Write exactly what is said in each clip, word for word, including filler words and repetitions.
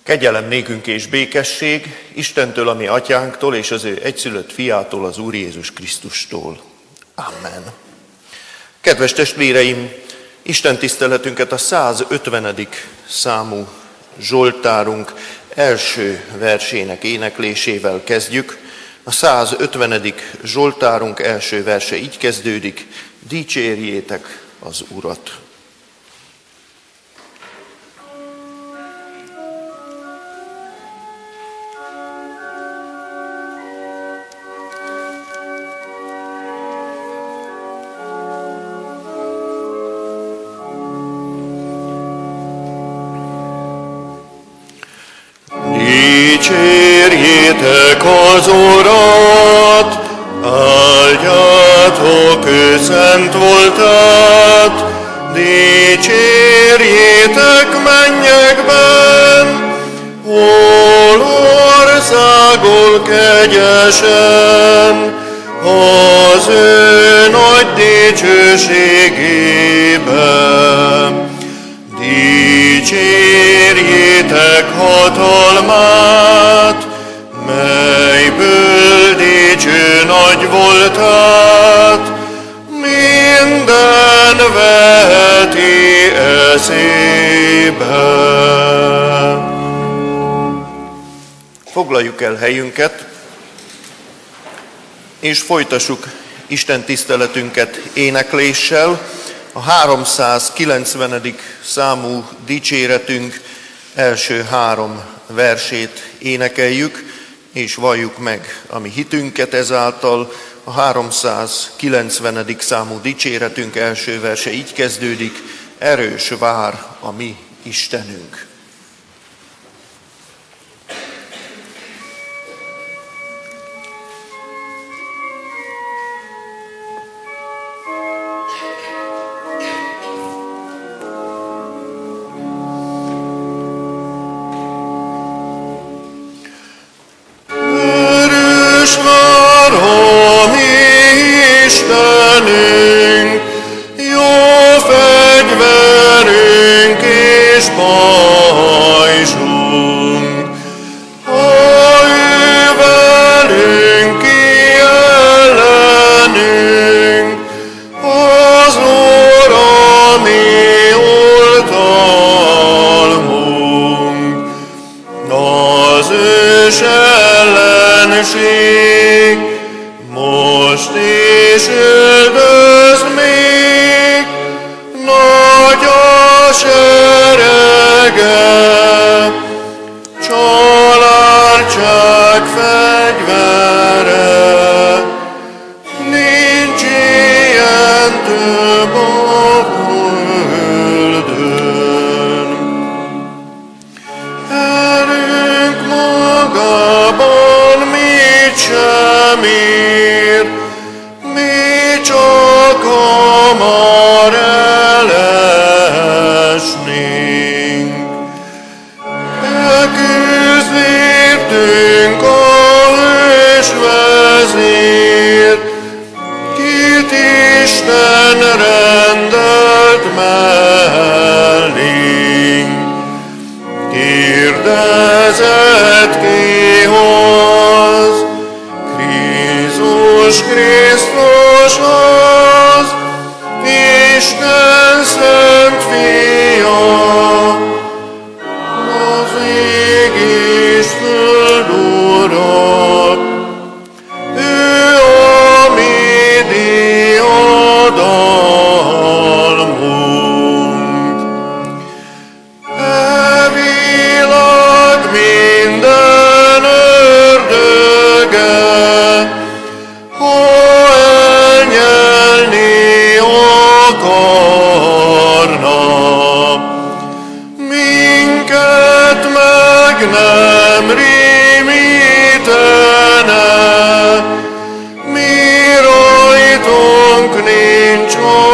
Kegyelem nékünk és békesség Istentől, a mi atyánktól, és az ő egyszülött fiától, az Úr Jézus Krisztustól. Amen. Kedves testvéreim, Isten tiszteletünket a százötvenedik számú Zsoltárunk első versének éneklésével kezdjük. A százötvenedik Zsoltárunk első verse így kezdődik: dicsérjétek az Urat! Dicsérjétek az Urat, áldjátok ő szent voltát, dicsérjétek mennyekben, hol országol kegyesen, az ő nagy dicsőségében. Dicsérjétek hatalmát, melyből dicső nagy voltát, minden veheti eszébe. Foglaljuk el helyünket, és folytassuk Isten tiszteletünket énekléssel. A háromszázkilencvenedik számú dicséretünk első három versét énekeljük, és valljuk meg a mi hitünket ezáltal. A háromszázkilencvenedik számú dicséretünk első verse így kezdődik: erős vár a mi Istenünk. Most is üldöz még, nagy a serege, családság fegyvere, nincs ilyen több a földön. Erőnk magában mit sem ér, mi csak hamar elesnénk. Beküzd értünk a hős vezér, kit Isten rendelt mellénk. Kérdezett kihoz, Krisztus Krisztushoz, Isten szent fia, az ég és föld ura, ő a mi diadalmunk. E világ minden ördöge, ha elnyelni akarna, minket meg nem rémítene, mi rajtunk nincs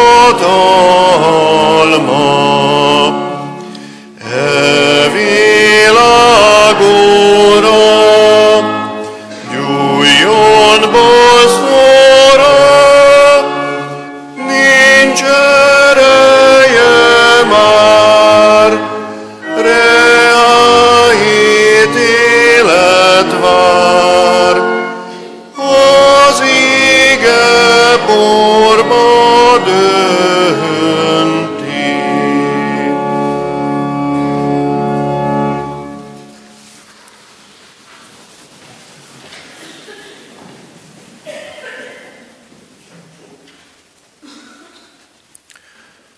hatalma. E világ ura, gyújjon bosszúra, nincs ereje már, reái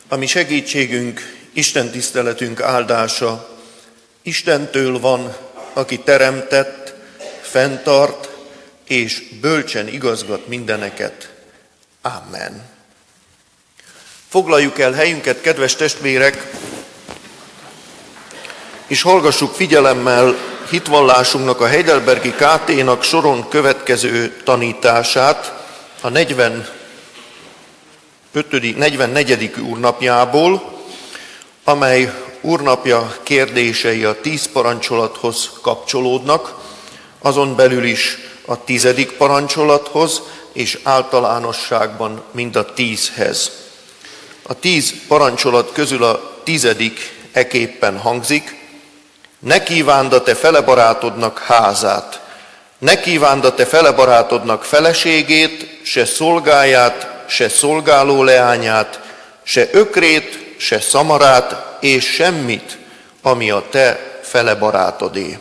A mi segítségünk, Isten tiszteletünk áldása Istentől van, aki teremtett, fenntart és bölcsen igazgat mindeneket. Amen. Foglaljuk el helyünket, kedves testvérek, és hallgassuk figyelemmel hitvallásunknak, a Heidelbergi ká té-nak soron következő tanítását a negyvennegyedik úrnapjából, amely úrnapja kérdései a tíz parancsolathoz kapcsolódnak, azon belül is a tizedik parancsolathoz, és általánosságban mind a tízhez. A tíz parancsolat közül a tizedik eképpen hangzik: ne kívánd a te felebarátodnak házát, ne kívánd a te felebarátodnak feleségét, se szolgáját, se szolgáló leányát, se ökrét, se szamarát, és semmit, ami a te felebarátodé.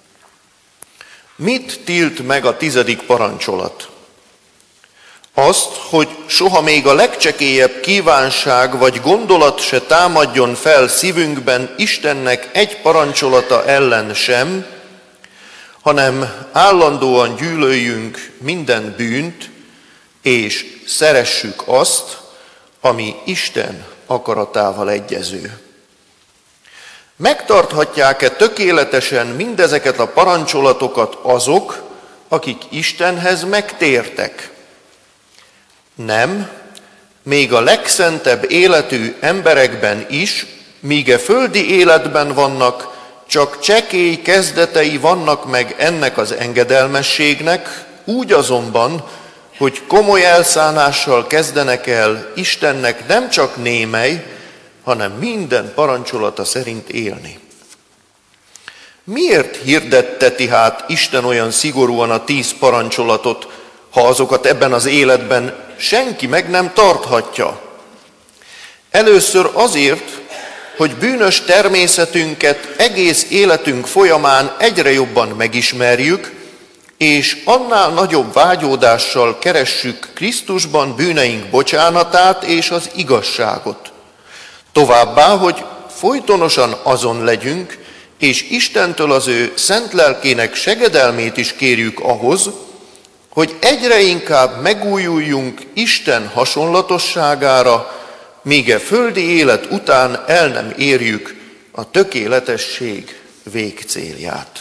Mit tilt meg a tizedik parancsolat? Azt, hogy soha még a legcsekélyebb kívánság vagy gondolat se támadjon fel szívünkben Istennek egy parancsolata ellen sem, hanem állandóan gyűlöljünk minden bűnt, és szeressük azt, ami Isten akaratával egyező. Megtarthatják-e tökéletesen mindezeket a parancsolatokat azok, akik Istenhez megtértek? Nem, még a legszentebb életű emberekben is, míg e földi életben vannak, csak csekély kezdetei vannak meg ennek az engedelmességnek, úgy azonban, hogy komoly elszánással kezdenek el Istennek nem csak némely, hanem minden parancsolata szerint élni. Miért hirdetteti hát Isten olyan szigorúan a tíz parancsolatot, ha azokat ebben az életben senki meg nem tarthatja? Először azért, hogy bűnös természetünket egész életünk folyamán egyre jobban megismerjük, és annál nagyobb vágyódással keressük Krisztusban bűneink bocsánatát és az igazságot. Továbbá, hogy folytonosan azon legyünk, és Istentől az ő szent lelkének segedelmét is kérjük ahhoz, hogy egyre inkább megújuljunk Isten hasonlatosságára, míg e földi élet után el nem érjük a tökéletesség végcélját.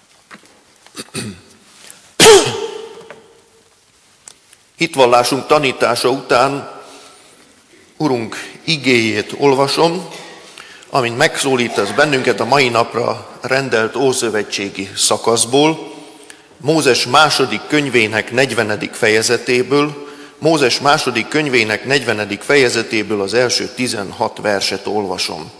Hitvallásunk tanítása után Urunk igéjét olvasom, amint megszólítasz bennünket a mai napra rendelt ószövetségi szakaszból, Mózes második könyvének negyvenedik fejezetéből, Mózes második könyvének negyvenedik fejezetéből az első tizenhat verset olvasom.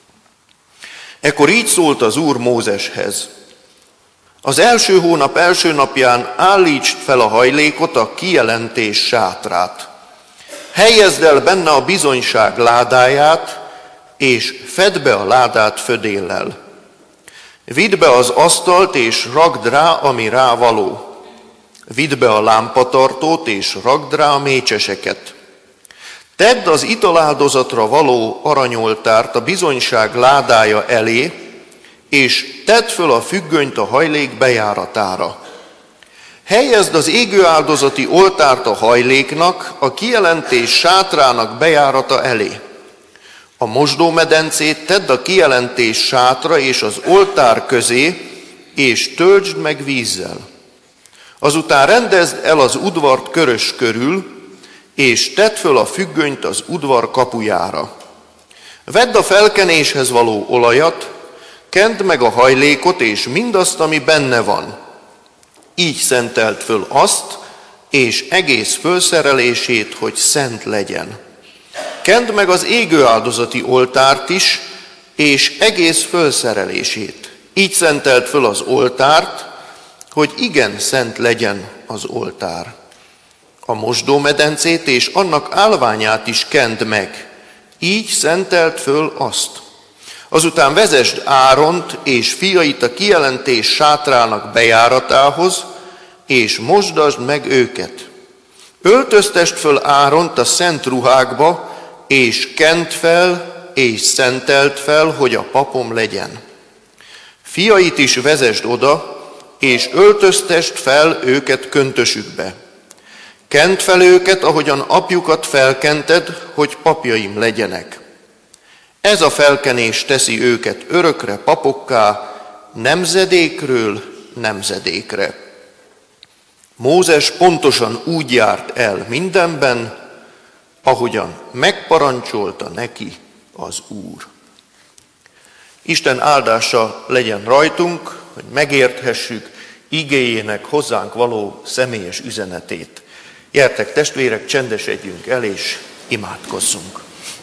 Ekkor így szólt az Úr Mózeshez: az első hónap első napján állítsd fel a hajlékot, a kijelentés sátrát. Helyezd el benne a bizonyság ládáját, és fedd be a ládát födéllel. Vidd be az asztalt, és ragd rá, ami rá való. Vidd be a lámpatartót, és ragd rá a mécseseket. Tedd az italáldozatra való aranyoltárt a bizonyság ládája elé, és tedd föl a függönyt a hajlék bejáratára. Helyezd az égőáldozati oltárt a hajléknak, a kijelentés sátrának bejárata elé. A mosdómedencét tedd a kijelentés sátra és az oltár közé, és töltsd meg vízzel. Azután rendezd el az udvart körös körül, és tedd föl a függönyt az udvar kapujára. Vedd a felkenéshez való olajat, kend meg a hajlékot és mindazt, ami benne van. Így szenteld föl azt, és egész fölszerelését, hogy szent legyen. Kend meg az égőáldozati oltárt is, és egész fölszerelését. Így szenteld föl az oltárt, hogy igen szent legyen az oltár. A mosdómedencét és annak állványát is kend meg. Így szenteld föl azt. Azután vezesd Áront és fiait a kijelentés sátrának bejáratához, és mosdasd meg őket. Öltöztesd föl Áront a szent ruhákba, és kent fel, és szentelt fel, hogy a papom legyen. Fiait is vezesd oda, és öltöztest fel őket köntösükbe. Kent fel őket, ahogyan apjukat felkented, hogy papjaim legyenek. Ez a felkenés teszi őket örökre papokká, nemzedékről nemzedékre. Mózes pontosan úgy járt el mindenben, ahogyan megparancsolta neki az Úr. Isten áldása legyen rajtunk, hogy megérthessük igéjének hozzánk való személyes üzenetét. Gyertek testvérek, csendesedjünk el és imádkozzunk.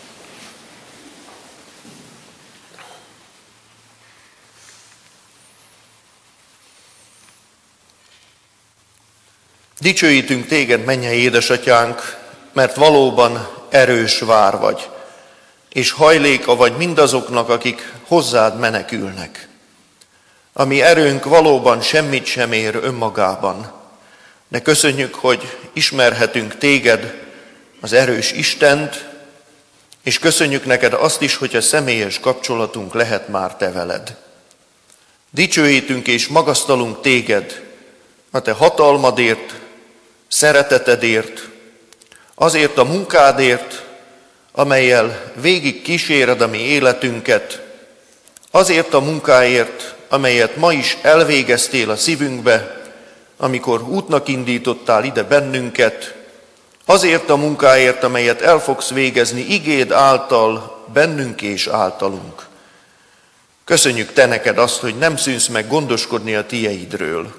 Dicsőítünk téged, mennyei édesatyánk, mert valóban erős vár vagy, és hajléka vagy mindazoknak, akik hozzád menekülnek. A mi erőnk valóban semmit sem ér önmagában, de köszönjük, hogy ismerhetünk téged, az erős Istent, és köszönjük neked azt is, hogy a személyes kapcsolatunk lehet már te veled. Dicsőítünk és magasztalunk téged a te hatalmadért, szeretetedért, azért a munkádért, amellyel végig kíséred a mi életünket, azért a munkáért, amelyet ma is elvégeztél a szívünkbe, amikor útnak indítottál ide bennünket, azért a munkáért, amelyet el fogsz végezni igéd által, bennünk és általunk. Köszönjük te neked azt, hogy nem szűnsz meg gondoskodni a tieidről.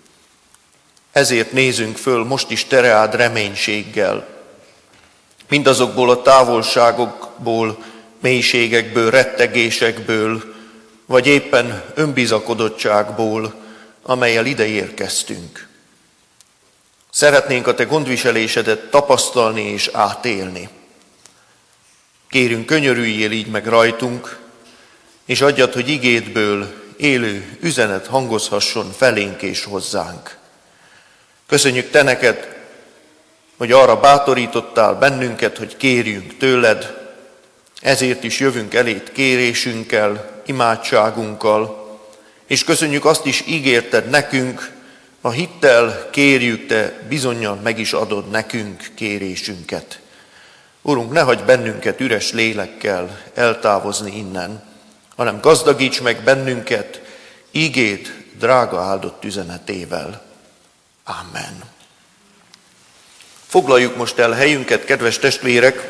Ezért nézünk föl most is te reád reménységgel. Mindazokból a távolságokból, mélységekből, rettegésekből, vagy éppen önbizakodottságból, amellyel ide érkeztünk. Szeretnénk a te gondviselésedet tapasztalni és átélni. Kérünk, könyörüljél így meg rajtunk, és adjad, hogy igédből élő üzenet hangozhasson felénk és hozzánk. Köszönjük te neked, hogy arra bátorítottál bennünket, hogy kérjünk tőled, ezért is jövünk eléd kérésünkkel, imádságunkkal, és köszönjük azt is ígérted nekünk, a hittel kérjük, te bizonnyal meg is adod nekünk kérésünket. Urunk, ne hagyj bennünket üres lélekkel eltávozni innen, hanem gazdagíts meg bennünket ígéd drága áldott üzenetével. Amen. Foglaljuk most el helyünket, kedves testvérek,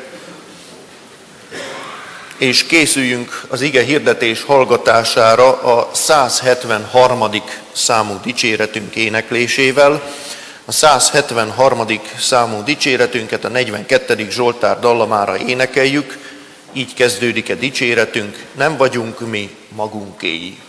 és készüljünk az ige hirdetés hallgatására a száz hetvenharmadik számú dicséretünk éneklésével. A száz hetvenharmadik számú dicséretünket a negyvenkettedik Zsoltár dallamára énekeljük. Így kezdődik a dicséretünk: nem vagyunk mi magunkéi.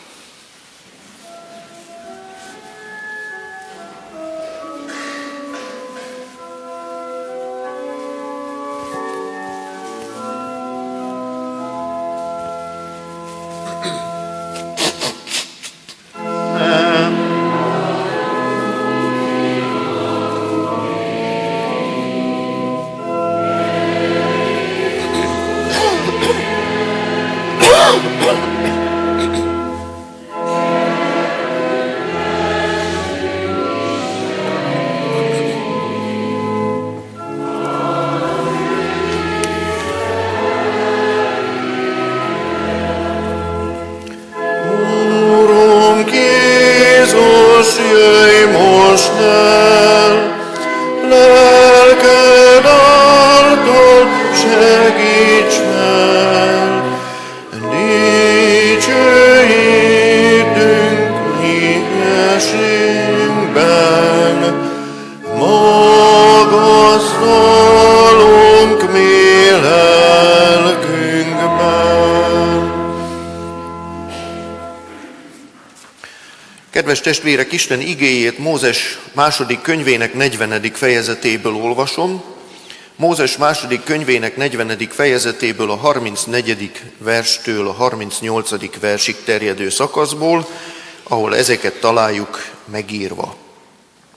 Kedves testvérek, Isten igéjét Mózes második könyvének negyvenedik fejezetéből olvasom. Mózes második könyvének negyvenedik fejezetéből a harmincnegyedik verstől a harmincnyolcadik versig terjedő szakaszból, ahol ezeket találjuk megírva.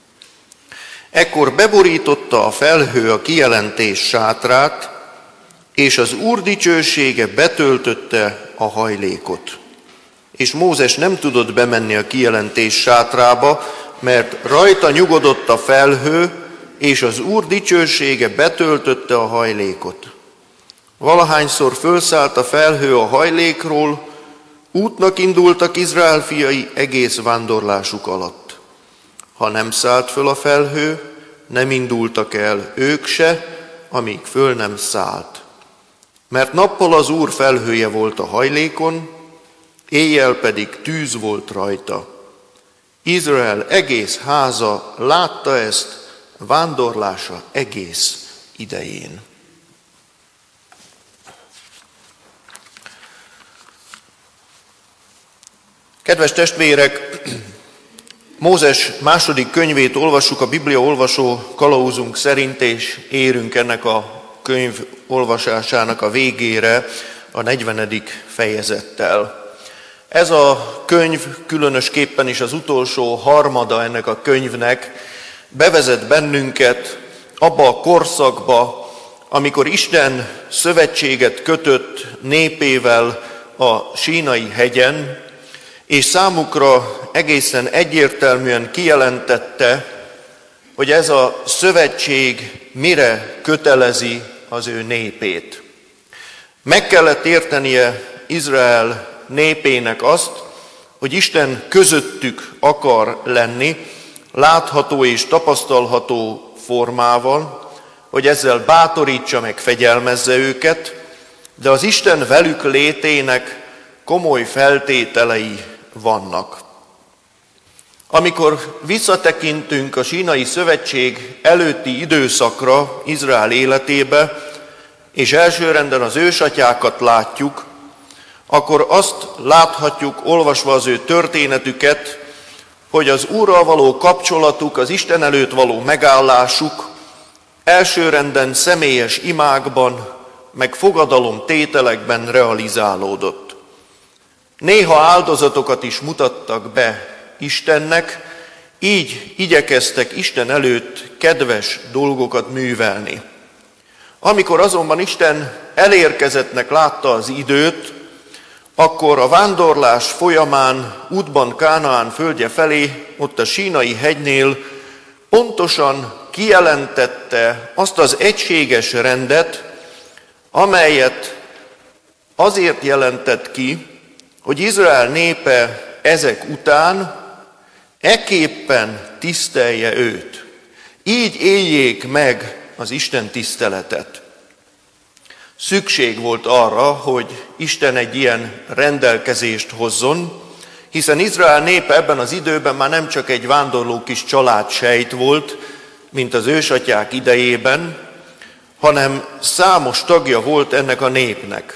Ekkor beborította a felhő a kijelentés sátrát, és az Úr dicsősége betöltötte a hajlékot. És Mózes nem tudott bemenni a kijelentés sátrába, mert rajta nyugodott a felhő, és az Úr dicsősége betöltötte a hajlékot. Valahányszor fölszállt a felhő a hajlékról, útnak indultak Izrael fiai egész vándorlásuk alatt. Ha nem szállt föl a felhő, nem indultak el ők se, amíg föl nem szállt. Mert nappal az Úr felhője volt a hajlékon, éjjel pedig tűz volt rajta. Izrael egész háza látta ezt vándorlása egész idején. Kedves testvérek, Mózes második könyvét olvassuk a Biblia olvasó kalauzunk szerint, és érünk ennek a könyv olvasásának a végére a negyvenedik fejezettel. Ez a könyv, különösképpen is az utolsó harmada ennek a könyvnek bevezet bennünket abba a korszakba, amikor Isten szövetséget kötött népével a Sínai hegyen, és számukra egészen egyértelműen kijelentette, hogy ez a szövetség mire kötelezi az ő népét. Meg kellett értenie Izrael népének azt, hogy Isten közöttük akar lenni, látható és tapasztalható formával, hogy ezzel bátorítsa meg, fegyelmezze őket, de az Isten velük létének komoly feltételei vannak. Amikor visszatekintünk a Sínai Szövetség előtti időszakra Izrael életébe, és elsőrenden az ősatyákat látjuk, akkor azt láthatjuk, olvasva az ő történetüket, hogy az Úrral való kapcsolatuk, az Isten előtt való megállásuk elsőrenden személyes imákban, meg fogadalom tételekben realizálódott. Néha áldozatokat is mutattak be Istennek, így igyekeztek Isten előtt kedves dolgokat művelni. Amikor azonban Isten elérkezettnek látta az időt, akkor a vándorlás folyamán útban Kánaán földje felé, ott a Sínai hegynél pontosan kijelentette azt az egységes rendet, amelyet azért jelentett ki, hogy Izrael népe ezek után ekképpen tisztelje őt. Így éljék meg az Isten tiszteletet. Szükség volt arra, hogy Isten egy ilyen rendelkezést hozzon, hiszen Izrael népe ebben az időben már nem csak egy vándorló kis családsejt volt, mint az ősatyák idejében, hanem számos tagja volt ennek a népnek.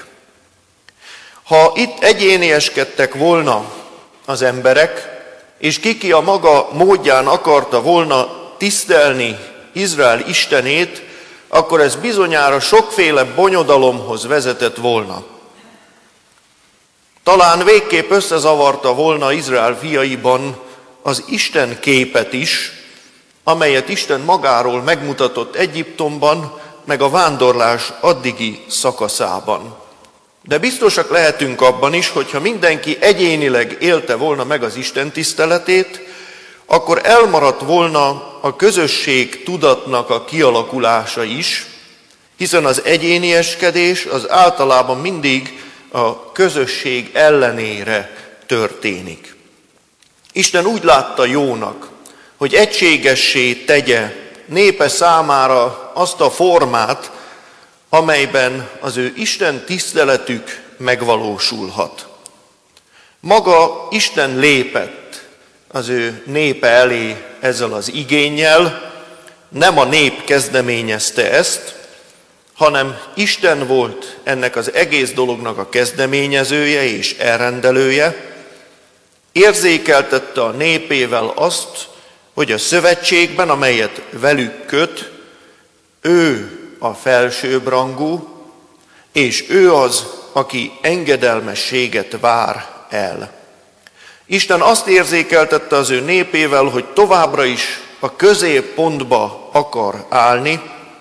Ha itt egyénieskedtek volna az emberek, és kiki a maga módján akarta volna tisztelni Izrael Istenét, akkor ez bizonyára sokféle bonyodalomhoz vezetett volna. Talán végképp összezavarta volna Izrael fiaiban az Isten képet is, amelyet Isten magáról megmutatott Egyiptomban, meg a vándorlás addigi szakaszában. De biztosak lehetünk abban is, hogyha mindenki egyénileg élte volna meg az Isten tiszteletét, akkor elmaradt volna a közösség tudatnak a kialakulása is, hiszen az egyénieskedés az általában mindig a közösség ellenére történik. Isten úgy látta jónak, hogy egységessé tegye népe számára azt a formát, amelyben az ő Isten tiszteletük megvalósulhat. Maga Isten lépett az ő népe elé ezzel az igénnyel, nem a nép kezdeményezte ezt, hanem Isten volt ennek az egész dolognak a kezdeményezője és elrendelője, érzékeltette a népével azt, hogy a szövetségben, amelyet velük köt, ő a felsőbbrangú, és ő az, aki engedelmességet vár el. Isten azt érzékeltette az ő népével, hogy továbbra is a középpontba akar állni,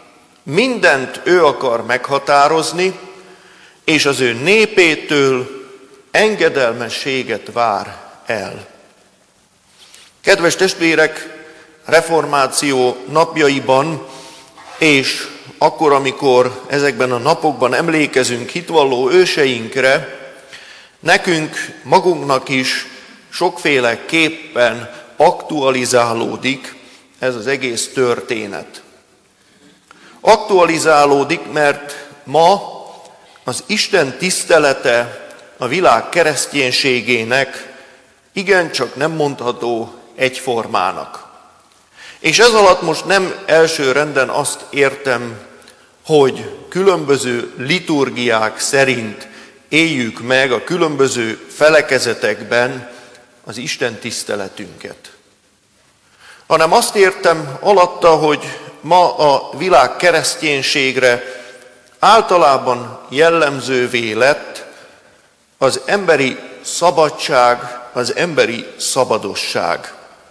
mindent ő akar meghatározni, és az ő népétől engedelmességet vár el. Kedves testvérek, reformáció napjaiban, és akkor, amikor ezekben a napokban emlékezünk hitvalló őseinkre, nekünk magunknak is sokféleképpen aktualizálódik ez az egész történet. Aktualizálódik, mert ma az Isten tisztelete a világ kereszténységének igencsak nem mondható egyformának. És ez alatt most nem első renden azt értem, hogy különböző liturgiák szerint éljük meg a különböző felekezetekben az Isten tiszteletünket. Hanem azt értem alatta, hogy ma a világ kereszténységre általában jellemzővé lett az emberi szabadság, az emberi szabadosság.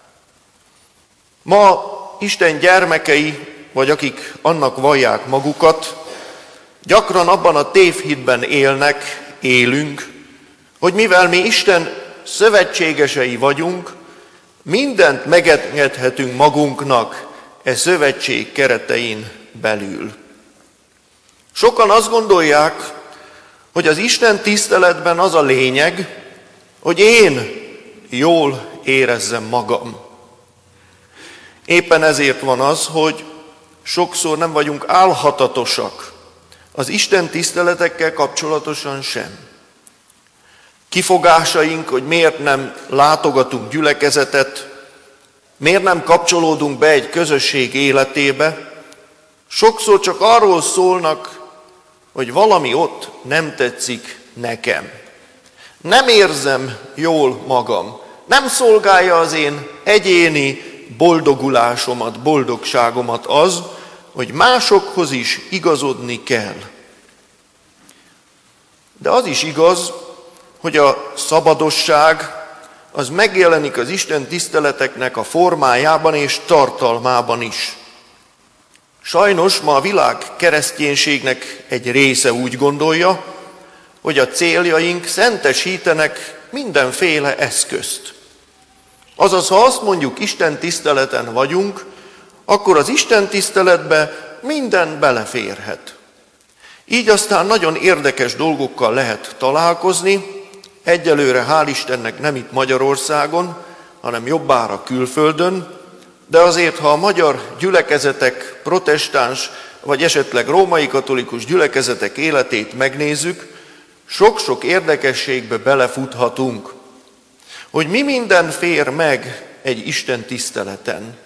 Ma Isten gyermekei, vagy akik annak vallják magukat, gyakran abban a tévhitben élnek, élünk, hogy mivel mi Isten szövetségesei vagyunk, mindent megengedhetünk magunknak e szövetség keretein belül. Sokan azt gondolják, hogy az Isten tiszteletben az a lényeg, hogy én jól érezzem magam. Éppen ezért van az, hogy sokszor nem vagyunk álhatatosak az Isten tiszteletekkel kapcsolatosan sem. Kifogásaink, hogy miért nem látogatunk gyülekezetet, miért nem kapcsolódunk be egy közösség életébe, sokszor csak arról szólnak, hogy valami ott nem tetszik nekem. Nem érzem jól magam. Nem szolgálja az én egyéni boldogulásomat, boldogságomat az, hogy másokhoz is igazodni kell. De az is igaz, hogy a szabadosság az megjelenik az Isten tiszteleteknek a formájában és tartalmában is. Sajnos ma a világ kereszténységnek egy része úgy gondolja, hogy a céljaink szentesítenek mindenféle eszközt. Azaz, ha azt mondjuk, Isten tiszteleten vagyunk, akkor az Isten tiszteletbe minden beleférhet. Így aztán nagyon érdekes dolgokkal lehet találkozni, egyelőre hál' Istennek nem itt Magyarországon, hanem jobbára külföldön, de azért, ha a magyar gyülekezetek, protestáns vagy esetleg római katolikus gyülekezetek életét megnézzük, sok-sok érdekességbe belefuthatunk, hogy mi minden fér meg egy Isten tiszteleten.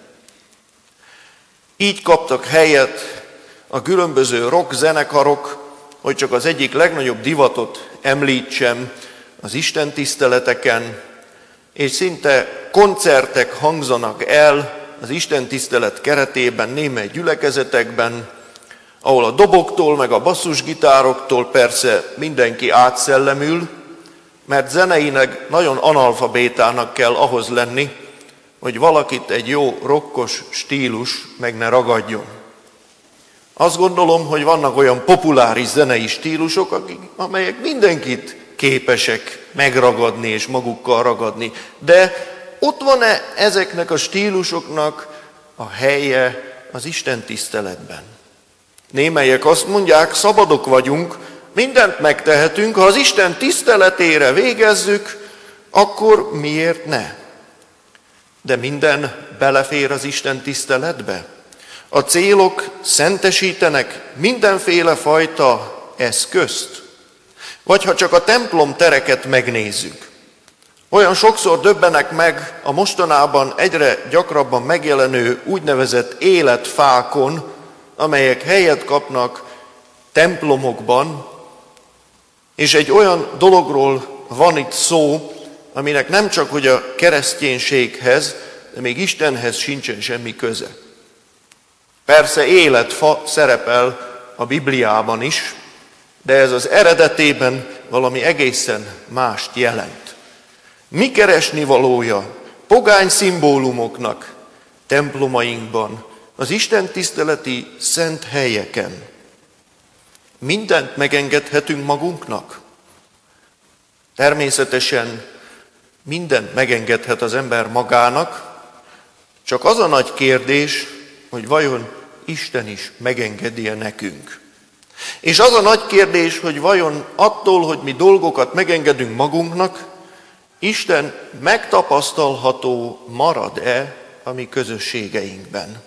Így kaptak helyet a különböző rock zenekarok, hogy csak az egyik legnagyobb divatot említsem az Isten tiszteleteken, és szinte koncertek hangzanak el az Isten tisztelet keretében némely gyülekezetekben, ahol a doboktól meg a basszusgitároktól persze mindenki átszellemül, mert zeneileg nagyon analfabétának kell ahhoz lenni, hogy valakit egy jó rokkos stílus meg ne ragadjon. Azt gondolom, hogy vannak olyan populáris zenei stílusok, akik, amelyek mindenkit képesek megragadni és magukkal ragadni. De ott van-e ezeknek a stílusoknak a helye az Isten tiszteletben? Némelyek azt mondják, szabadok vagyunk, mindent megtehetünk, ha az Isten tiszteletére végezzük, akkor miért ne? De minden belefér az Isten tiszteletbe? A célok szentesítenek mindenféle fajta eszközt? Vagy ha csak a templom tereket megnézzük, olyan sokszor döbbenek meg a mostanában egyre gyakrabban megjelenő úgynevezett életfákon, amelyek helyet kapnak templomokban, és egy olyan dologról van itt szó, aminek nem csak hogy a kereszténységhez, de még Istenhez sincsen semmi köze. Persze életfa szerepel a Bibliában is, de ez az eredetében valami egészen mást jelent. Mi keresni valója pogány szimbólumoknak templomainkban, az Isten tiszteleti szent helyeken mindent megengedhetünk magunknak? Természetesen mindent megengedhet az ember magának, csak az a nagy kérdés, hogy vajon Isten is megengedi-e nekünk. És az a nagy kérdés, hogy vajon attól, hogy mi dolgokat megengedünk magunknak, Isten megtapasztalható marad-e a mi közösségeinkben.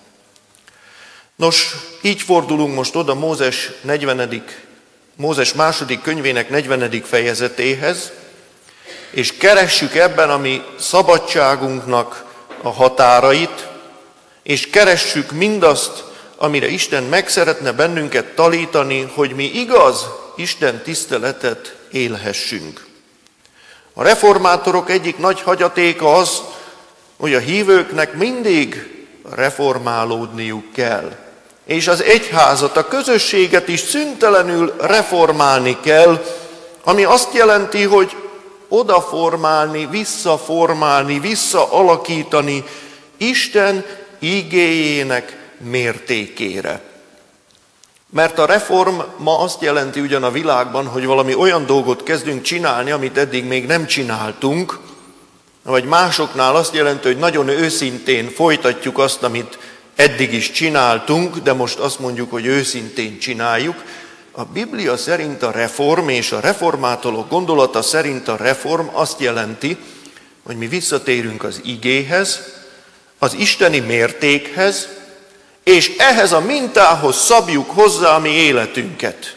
Nos, így fordulunk most oda Mózes, negyvenedik, Mózes második könyvének negyvenedik fejezetéhez, és keressük ebben a mi szabadságunknak a határait, és keressük mindazt, amire Isten meg szeretne bennünket tanítani, hogy mi igaz Isten tiszteletet élhessünk. A reformátorok egyik nagy hagyatéka az, hogy a hívőknek mindig reformálódniuk kell. És az egyházat, a közösséget is szüntelenül reformálni kell, ami azt jelenti, hogy odaformálni, visszaformálni, visszaalakítani Isten igéjének mértékére. Mert a reform ma azt jelenti ugyan a világban, hogy valami olyan dolgot kezdünk csinálni, amit eddig még nem csináltunk, vagy másoknál azt jelenti, hogy nagyon őszintén folytatjuk azt, amit eddig is csináltunk, de most azt mondjuk, hogy őszintén csináljuk. A Biblia szerint a reform és a reformátorok gondolata szerint a reform azt jelenti, hogy mi visszatérünk az igéhez, az isteni mértékhez, és ehhez a mintához szabjuk hozzá a mi életünket.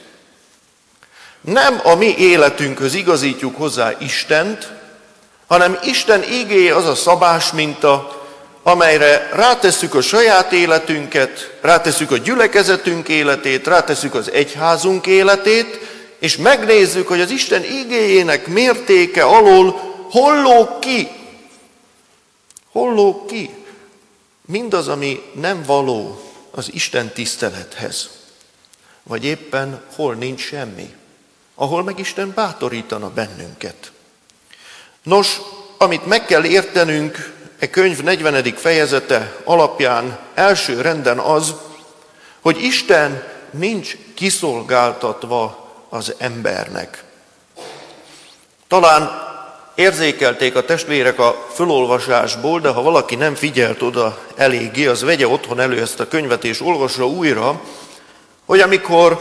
Nem a mi életünkhöz igazítjuk hozzá Istent, hanem Isten igéje az a szabás minta, amelyre rátesszük a saját életünket, rátesszük a gyülekezetünk életét, rátesszük az egyházunk életét, és megnézzük, hogy az Isten igéjének mértéke alól hol lóg ki. Hol lóg ki? Mindaz, ami nem való az Isten tisztelethez. Vagy éppen hol nincs semmi. Ahol meg Isten bátorítana bennünket. Nos, amit meg kell értenünk e könyv negyvenedik fejezete alapján első renden az, hogy Isten nincs kiszolgáltatva az embernek. Talán érzékelték a testvérek a fölolvasásból, de ha valaki nem figyelt oda eléggé, az vegye otthon elő ezt a könyvet és olvassa újra, hogy amikor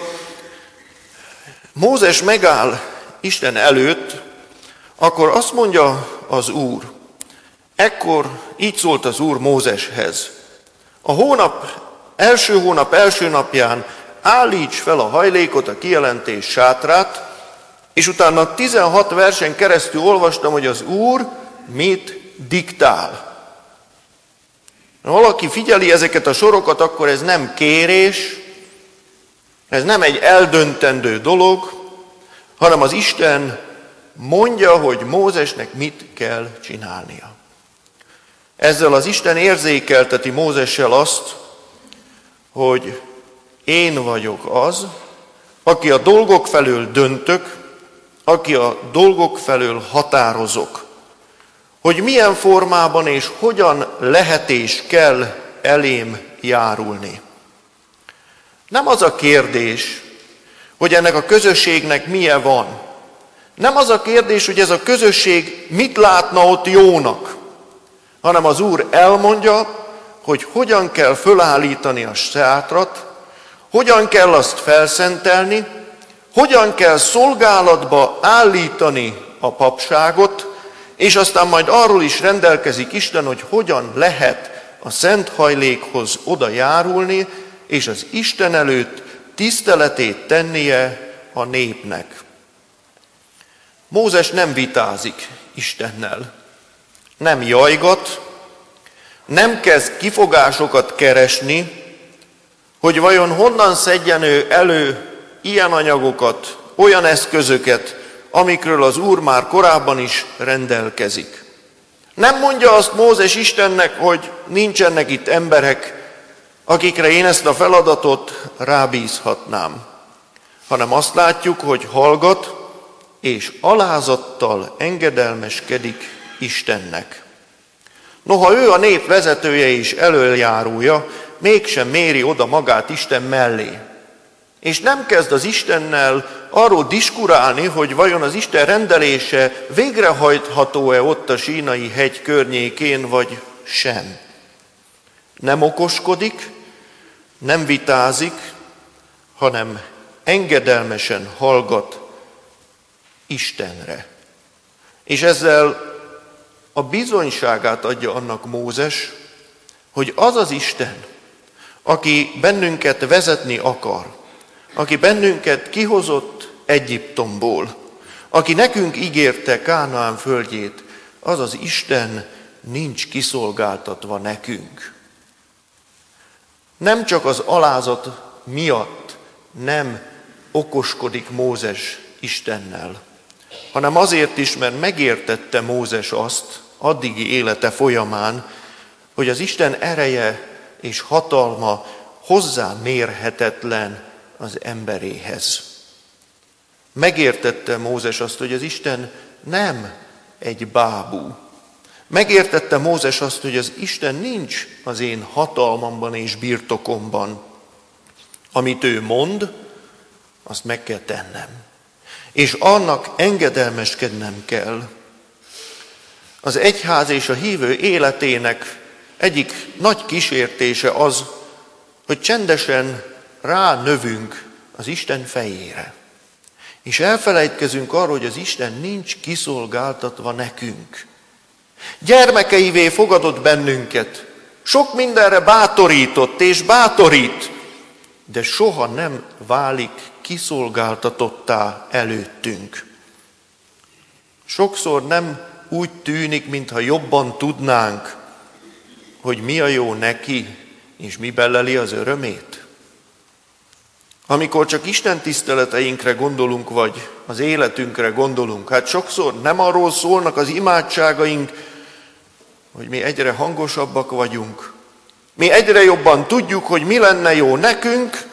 Mózes megáll Isten előtt, akkor azt mondja az Úr, ekkor így szólt az Úr Mózeshez, a hónap, első hónap első napján állíts fel a hajlékot, a kijelentés sátrát, és utána tizenhat versen keresztül olvastam, hogy az Úr mit diktál. Ha valaki figyeli ezeket a sorokat, akkor ez nem kérés, ez nem egy eldöntendő dolog, hanem az Isten mondja, hogy Mózesnek mit kell csinálnia. Ezzel az Isten érzékelteti Mózessel azt, hogy én vagyok az, aki a dolgok felől döntök, aki a dolgok felől határozok, hogy milyen formában és hogyan lehet és kell elém járulni. Nem az a kérdés, hogy ennek a közösségnek milyen van. Nem az a kérdés, hogy ez a közösség mit látna ott jónak, hanem az Úr elmondja, hogy hogyan kell fölállítani a sátrat, hogyan kell azt felszentelni, hogyan kell szolgálatba állítani a papságot, és aztán majd arról is rendelkezik Isten, hogy hogyan lehet a szent hajlékhoz oda járulni, és az Isten előtt tiszteletét tennie a népnek. Mózes nem vitázik Istennel, nem jajgat, nem kezd kifogásokat keresni, hogy vajon honnan szedjen ő elő ilyen anyagokat, olyan eszközöket, amikről az Úr már korábban is rendelkezik. Nem mondja azt Mózes Istennek, hogy nincsenek itt emberek, akikre én ezt a feladatot rábízhatnám, hanem azt látjuk, hogy hallgat és alázattal engedelmeskedik Istennek. Noha ő a nép vezetője és elöljárulja, mégsem méri oda magát Isten mellé. És nem kezd az Istennel arról diskurálni, hogy vajon az Isten rendelése végrehajtható-e ott a Sínai hegy környékén, vagy sem. Nem okoskodik, nem vitázik, hanem engedelmesen hallgat Istenre. És ezzel a bizonyságát adja annak Mózes, hogy az az Isten, aki bennünket vezetni akar, aki bennünket kihozott Egyiptomból, aki nekünk ígérte Kánaán földjét, az az Isten nincs kiszolgáltatva nekünk. Nem csak az alázat miatt nem okoskodik Mózes Istennel, hanem azért is, mert megértette Mózes azt addigi élete folyamán, hogy az Isten ereje és hatalma hozzámérhetetlen az emberéhez. Megértette Mózes azt, hogy az Isten nem egy bábú. Megértette Mózes azt, hogy az Isten nincs az én hatalmamban és birtokomban. Amit ő mond, azt meg kell tennem. És annak engedelmeskednem kell. Az egyház és a hívő életének egyik nagy kísértése az, hogy csendesen ránövünk az Isten fejére. És elfelejtkezünk arról, hogy az Isten nincs kiszolgáltatva nekünk. Gyermekeivé fogadott bennünket, sok mindenre bátorított és bátorít, de soha nem válik kiszolgáltatottá előttünk. Sokszor nem úgy tűnik, mintha jobban tudnánk, hogy mi a jó neki, és mi beleli az örömét. Amikor csak Isten tiszteleteinkre gondolunk, vagy az életünkre gondolunk, hát sokszor nem arról szólnak az imádságaink, hogy mi egyre hangosabbak vagyunk, mi egyre jobban tudjuk, hogy mi lenne jó nekünk,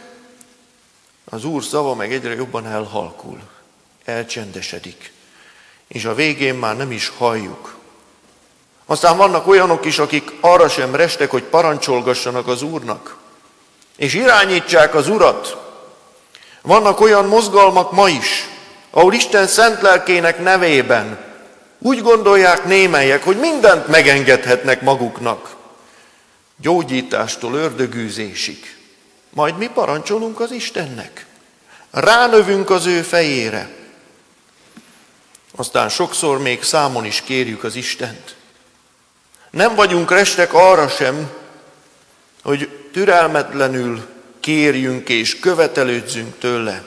az Úr szava meg egyre jobban elhalkul, elcsendesedik, és a végén már nem is halljuk. Aztán vannak olyanok is, akik arra sem restek, hogy parancsolgassanak az Úrnak, és irányítsák az Urat. Vannak olyan mozgalmak ma is, ahol Isten szent lelkének nevében úgy gondolják némelyek, hogy mindent megengedhetnek maguknak, gyógyítástól ördögűzésig. Majd mi parancsolunk az Istennek. Ránövünk az ő fejére. Aztán sokszor még számon is kérjük az Istent. Nem vagyunk restek arra sem, hogy türelmetlenül kérjünk és követelődzünk tőle.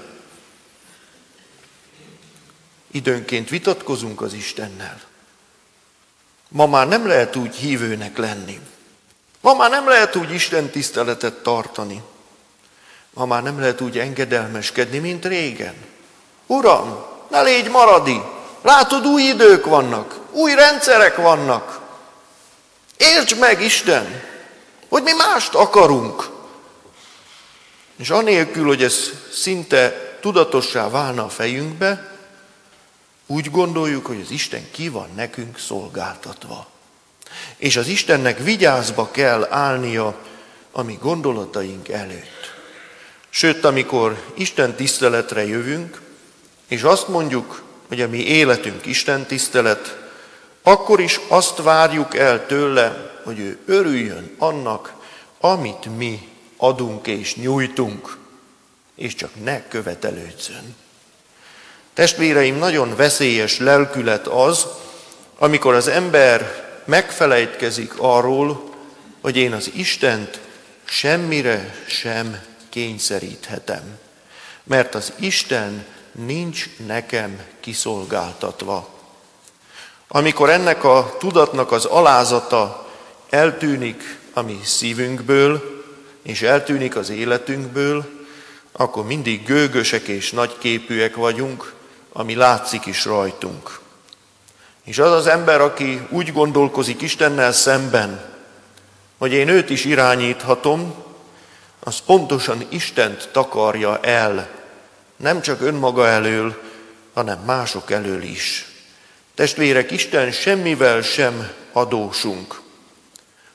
Időnként vitatkozunk az Istennel. Ma már nem lehet úgy hívőnek lenni. Ma már nem lehet úgy Isten tiszteletet tartani. Ma már nem lehet úgy engedelmeskedni, mint régen. Uram, ne légy maradi! Látod, új idők vannak, új rendszerek vannak. Értsd meg, Isten, hogy mi mást akarunk. És anélkül, hogy ez szinte tudatossá válna a fejünkbe, úgy gondoljuk, hogy az Isten ki van nekünk szolgáltatva. És az Istennek vigyázba kell állnia a mi gondolataink előtt. Sőt, amikor Isten tiszteletre jövünk, és azt mondjuk, hogy a mi életünk Isten tisztelet, akkor is azt várjuk el tőle, hogy ő örüljön annak, amit mi adunk és nyújtunk, és csak ne követelődzön. Testvéreim, nagyon veszélyes lelkület az, amikor az ember megfelejtkezik arról, hogy én az Istent semmire sem kényszeríthetem, mert az Isten nincs nekem kiszolgáltatva. Amikor ennek a tudatnak az alázata eltűnik a mi szívünkből, és eltűnik az életünkből, akkor mindig gőgösek és nagyképűek vagyunk, ami látszik is rajtunk. És az az ember, aki úgy gondolkozik Istennel szemben, hogy én őt is irányíthatom, az pontosan Istent takarja el, nem csak önmaga elől, hanem mások elől is. Testvérek, Isten semmivel sem adósunk.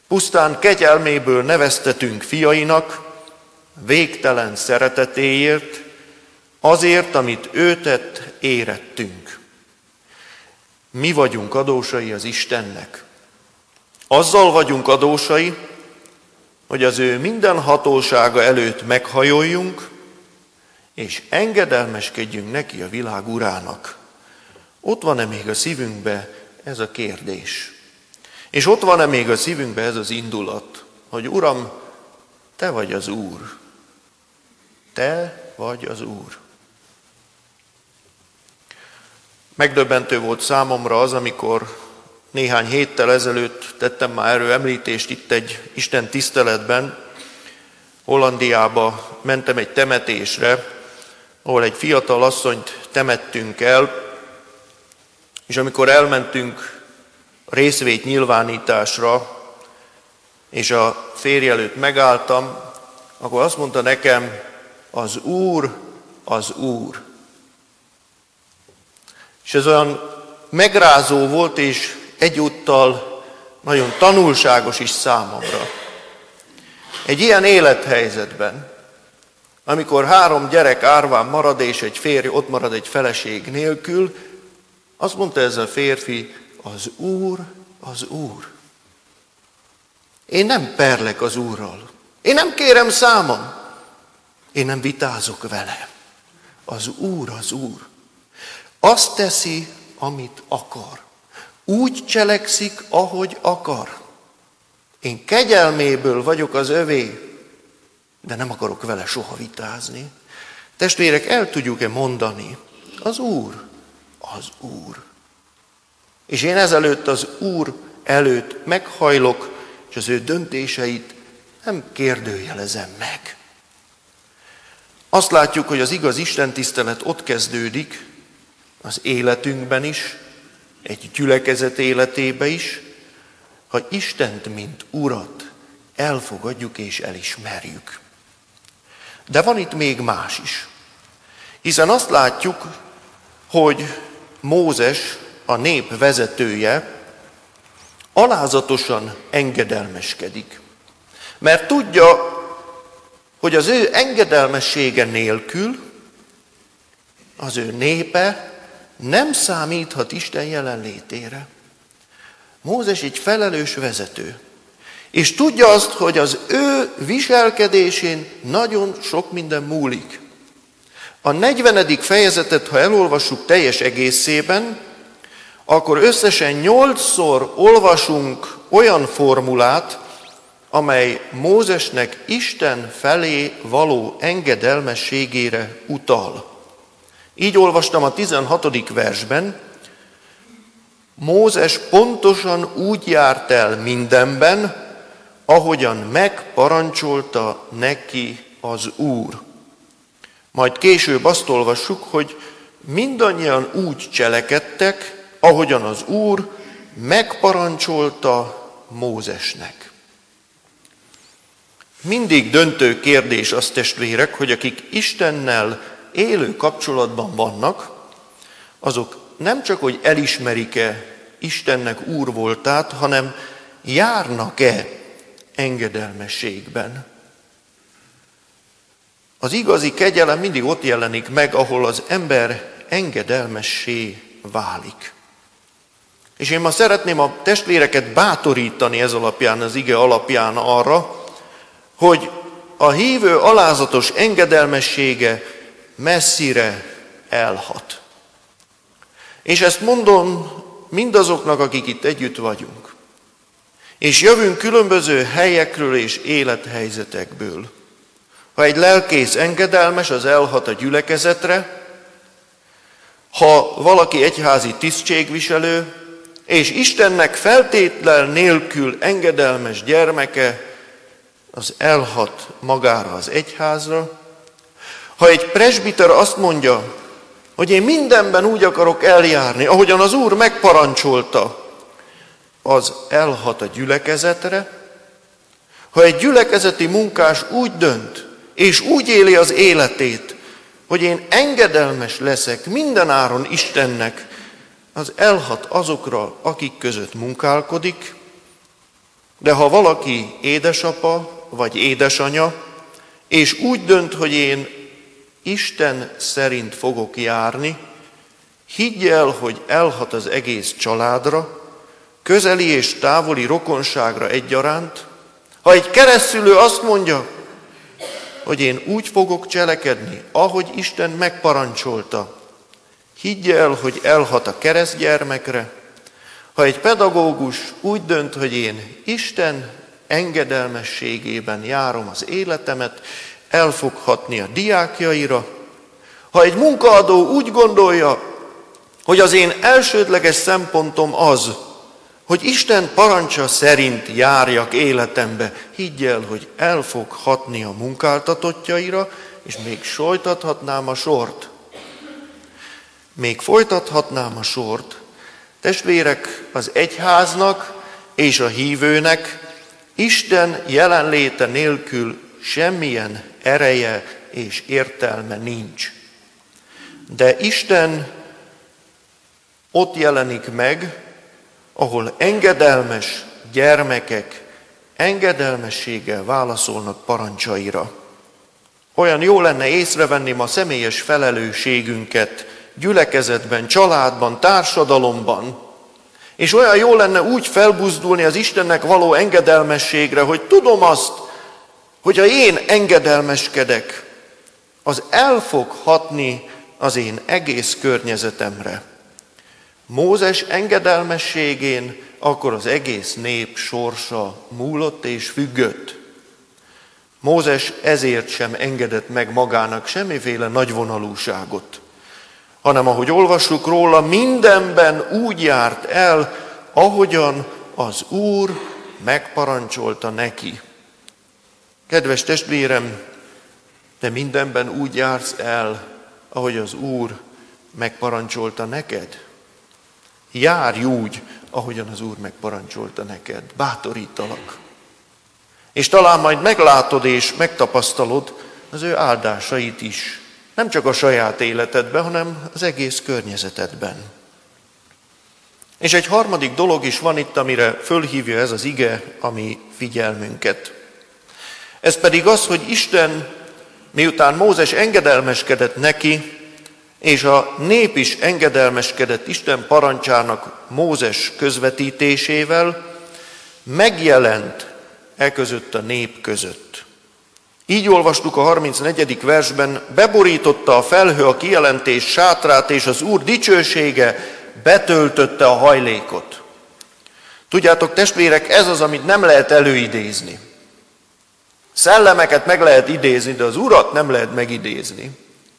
pusztán kegyelméből neveztetünk fiainak, végtelen szeretetéért, azért, amit ő tett, érettünk. Mi vagyunk adósai az Istennek. Azzal vagyunk adósai, hogy az ő minden hatósága előtt meghajoljunk, és engedelmeskedjünk neki a világ urának. Ott van-e még a szívünkbe ez a kérdés? És ott van-e még a szívünkbe ez az indulat, hogy Uram, te vagy az Úr. Te vagy az Úr. Megdöbbentő volt számomra az, amikor néhány héttel ezelőtt tettem már erről említést itt egy Isten tiszteletben. Hollandiába mentem egy temetésre, ahol egy fiatal asszonyt temettünk el, és amikor elmentünk részvét nyilvánításra, és a férj előtt megálltam, akkor azt mondta nekem, az Úr, az Úr. És ez olyan megrázó volt, és egyúttal nagyon tanulságos is számomra. Egy ilyen élethelyzetben, amikor három gyerek árván marad, és egy férj ott marad egy feleség nélkül, azt mondta ez a férfi, az Úr, az Úr. Én nem perlek az Úrral. Én nem kérem számon. Én nem vitázok vele. Az Úr, az Úr. Azt teszi, amit akar. Úgy cselekszik, ahogy akar. Én kegyelméből vagyok az övé, de nem akarok vele soha vitázni. Testvérek, el tudjuk-e mondani? Az Úr, az Úr. És én ezelőtt az Úr előtt meghajlok, és az ő döntéseit nem kérdőjelezem meg. Azt látjuk, hogy az igaz istentisztelet ott kezdődik, az életünkben is, egy gyülekezet életébe is, ha Istent, mint Urat elfogadjuk és elismerjük. De van itt még más is. Hiszen azt látjuk, hogy Mózes, a nép vezetője, alázatosan engedelmeskedik. Mert tudja, hogy az ő engedelmessége nélkül az ő népe nem számíthat Isten jelenlétére. Mózes egy felelős vezető, és tudja azt, hogy az ő viselkedésén nagyon sok minden múlik. A negyvenedik fejezetet, ha elolvassuk teljes egészében, akkor összesen nyolcszor olvasunk olyan formulát, amely Mózesnek Isten felé való engedelmességére utal. Így olvastam a tizenhatodik versben, Mózes pontosan úgy járt el mindenben, ahogyan megparancsolta neki az Úr. Majd később azt olvassuk, hogy mindannyian úgy cselekedtek, ahogyan az Úr megparancsolta Mózesnek. Mindig döntő kérdés az, testvérek, hogy akik Istennel élő kapcsolatban vannak, azok nem csak, hogy elismerik-e Istennek Úr voltát, hanem járnak-e engedelmességben. Az igazi kegyelem mindig ott jelenik meg, ahol az ember engedelmessé válik. És én ma szeretném a testvéreket bátorítani ez alapján, az ige alapján arra, hogy a hívő alázatos engedelmessége messzire elhat. És ezt mondom mindazoknak, akik itt együtt vagyunk. És jövünk különböző helyekről és élethelyzetekből. Ha egy lelkész engedelmes, az elhat a gyülekezetre, ha valaki egyházi tisztségviselő, és Istennek feltétel nélkül engedelmes gyermeke, az elhat magára az egyházra. Ha egy presbiter azt mondja, hogy én mindenben úgy akarok eljárni, ahogyan az Úr megparancsolta, az elhat a gyülekezetre. Ha egy gyülekezeti munkás úgy dönt, és úgy éli az életét, hogy én engedelmes leszek mindenáron Istennek, az elhat azokra, akik között munkálkodik. De ha valaki édesapa vagy édesanya, és úgy dönt, hogy én Isten szerint fogok járni, higgy el, hogy elhat az egész családra, közeli és távoli rokonságra egyaránt. Ha egy keresztszülő azt mondja, hogy én úgy fogok cselekedni, ahogy Isten megparancsolta, higgy el, hogy elhat a keresztgyermekre. Ha egy pedagógus úgy dönt, hogy én Isten engedelmességében járom az életemet, el fog hatni a diákjaira. Ha egy munkaadó úgy gondolja, hogy az én elsődleges szempontom az, hogy Isten parancsa szerint járjak életembe, higgy el, hogy el fog hatni a munkáltatottjaira, és még folytathatnám a sort. Még folytathatnám a sort. Testvérek, az egyháznak és a hívőnek Isten jelenléte nélkül semmilyen ereje és értelme nincs. De Isten ott jelenik meg, ahol engedelmes gyermekek engedelmességgel válaszolnak parancsaira. Olyan jó lenne észrevenni ma személyes felelősségünket gyülekezetben, családban, társadalomban, és olyan jó lenne úgy felbuzdulni az Istennek való engedelmességre, hogy tudom azt, hogy ha én engedelmeskedek, az el fog hatni az én egész környezetemre. Mózes engedelmességén akkor az egész nép sorsa múlott és függött. Mózes ezért sem engedett meg magának semmiféle nagyvonalúságot, hanem ahogy olvassuk róla, mindenben úgy járt el, ahogyan az Úr megparancsolta neki. Kedves testvérem, te mindenben úgy jársz el, ahogy az Úr megparancsolta neked? Járj úgy, ahogyan az Úr megparancsolta neked. Bátorítalak. És talán majd meglátod és megtapasztalod az ő áldásait is. Nem csak a saját életedben, hanem az egész környezetedben. És egy harmadik dolog is van itt, amire fölhívja ez az ige a mi figyelmünket. Ez pedig az, hogy Isten, miután Mózes engedelmeskedett neki, és a nép is engedelmeskedett Isten parancsának Mózes közvetítésével, megjelent e között a nép között. Így olvastuk a harmincnegyedik versben, beborította a felhő a kijelentés sátrát, és az Úr dicsősége betöltötte a hajlékot. Tudjátok, testvérek, ez az, amit nem lehet előidézni. Szellemeket meg lehet idézni, de az Urat nem lehet megidézni.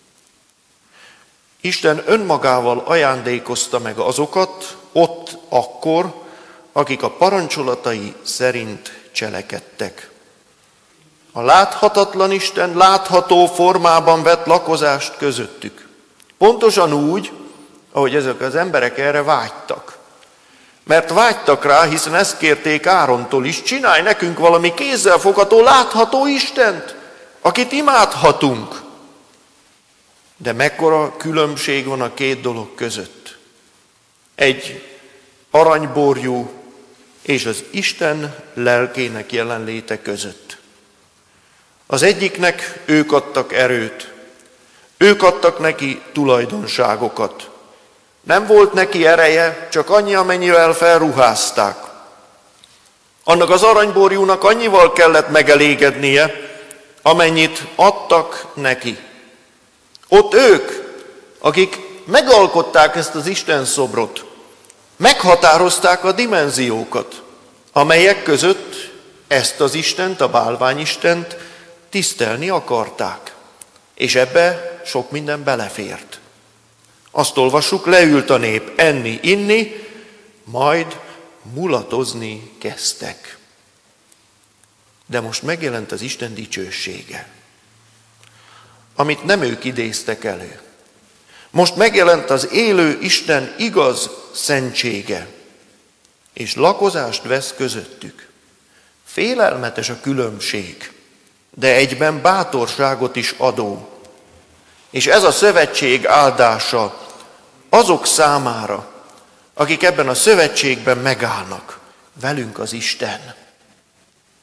Isten önmagával ajándékozta meg azokat ott akkor, akik a parancsolatai szerint cselekedtek. A láthatatlan Isten látható formában vett lakozást közöttük. Pontosan úgy, ahogy ezek az emberek erre vágytak. Mert vágytak rá, hiszen ezt kérték Árontól is, csinálj nekünk valami kézzelfogható, látható Istent, akit imádhatunk. De mekkora különbség van a két dolog között. Egy aranyborjú és az Isten lelkének jelenléte között. Az egyiknek ők adtak erőt, ők adtak neki tulajdonságokat. Nem volt neki ereje, csak annyi, amennyivel felruházták. Annak az aranyborjúnak annyival kellett megelégednie, amennyit adtak neki. Ott ők, akik megalkották ezt az Isten szobrot, meghatározták a dimenziókat, amelyek között ezt az Istent, a bálványistent tisztelni akarták. És ebbe sok minden belefért. Azt olvassuk, leült a nép enni, inni, majd mulatozni kezdtek. De most megjelent az Isten dicsősége, amit nem ők idéztek elő. Most megjelent az élő Isten igaz szentsége, és lakozást vesz közöttük. Félelmetes a különbség, de egyben bátorságot is adó. És ez a szövetség áldása azok számára, akik ebben a szövetségben megállnak. Velünk az Isten.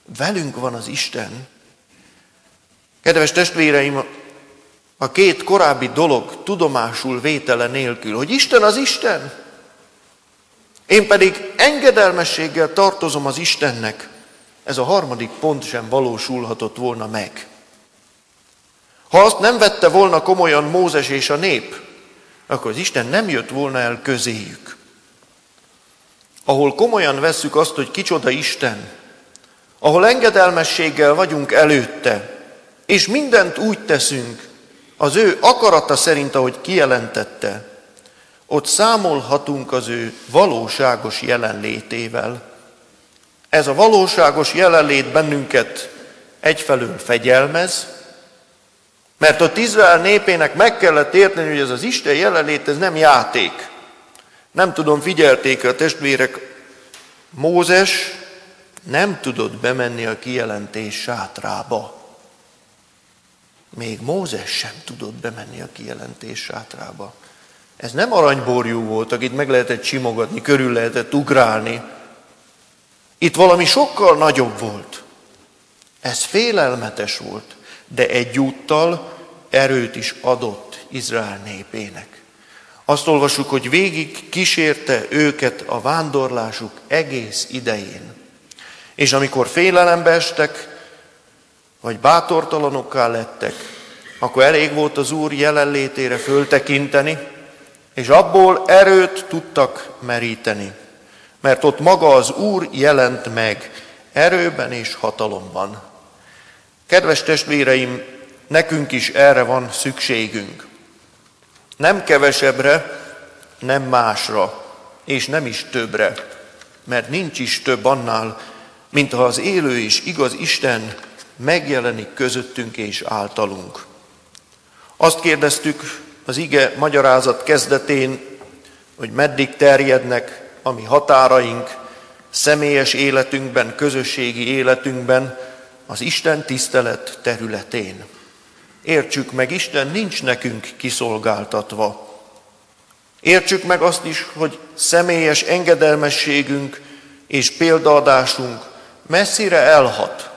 velünk van az Isten. Kedves testvéreim, a két korábbi dolog tudomásul vétele nélkül, hogy Isten az Isten, én pedig engedelmességgel tartozom az Istennek, ez a harmadik pont sem valósulhatott volna meg. Ha azt nem vette volna komolyan Mózes és a nép, akkor az Isten nem jött volna el közéjük. Ahol komolyan vesszük azt, hogy kicsoda Isten, ahol engedelmességgel vagyunk előtte, és mindent úgy teszünk, az ő akarata szerint, ahogy kijelentette, ott számolhatunk az ő valóságos jelenlétével. Ez a valóságos jelenlét bennünket egyfelől fegyelmez, mert ott Izrael népének meg kellett érteni, hogy ez az Isten jelenlét, ez nem játék. Nem tudom, figyelték a testvérek, Mózes nem tudott bemenni a kijelentés sátrába. Még Mózes sem tudott bemenni a kijelentés sátrába. Ez nem aranyborjú volt, akit meg lehetett simogatni, körül lehetett ugrálni. Itt valami sokkal nagyobb volt. Ez félelmetes volt, de egyúttal erőt is adott Izrael népének. Azt olvassuk, hogy végig kísérte őket a vándorlásuk egész idején. És amikor félelembe estek, vagy bátortalanokká lettek, akkor elég volt az Úr jelenlétére föltekinteni, és abból erőt tudtak meríteni. Mert ott maga az Úr jelent meg erőben és hatalomban. Kedves testvéreim, nekünk is erre van szükségünk. Nem kevesebbre, nem másra, és nem is többre, mert nincs is több annál, mint ha az élő és igaz Isten megjelenik közöttünk és általunk. Azt kérdeztük az ige magyarázat kezdetén, hogy meddig terjednek a mi határaink, személyes életünkben, közösségi életünkben, az Isten tisztelet területén. Értsük meg, Isten nincs nekünk kiszolgáltatva. Értsük meg azt is, hogy személyes engedelmességünk és példaadásunk messzire elhat.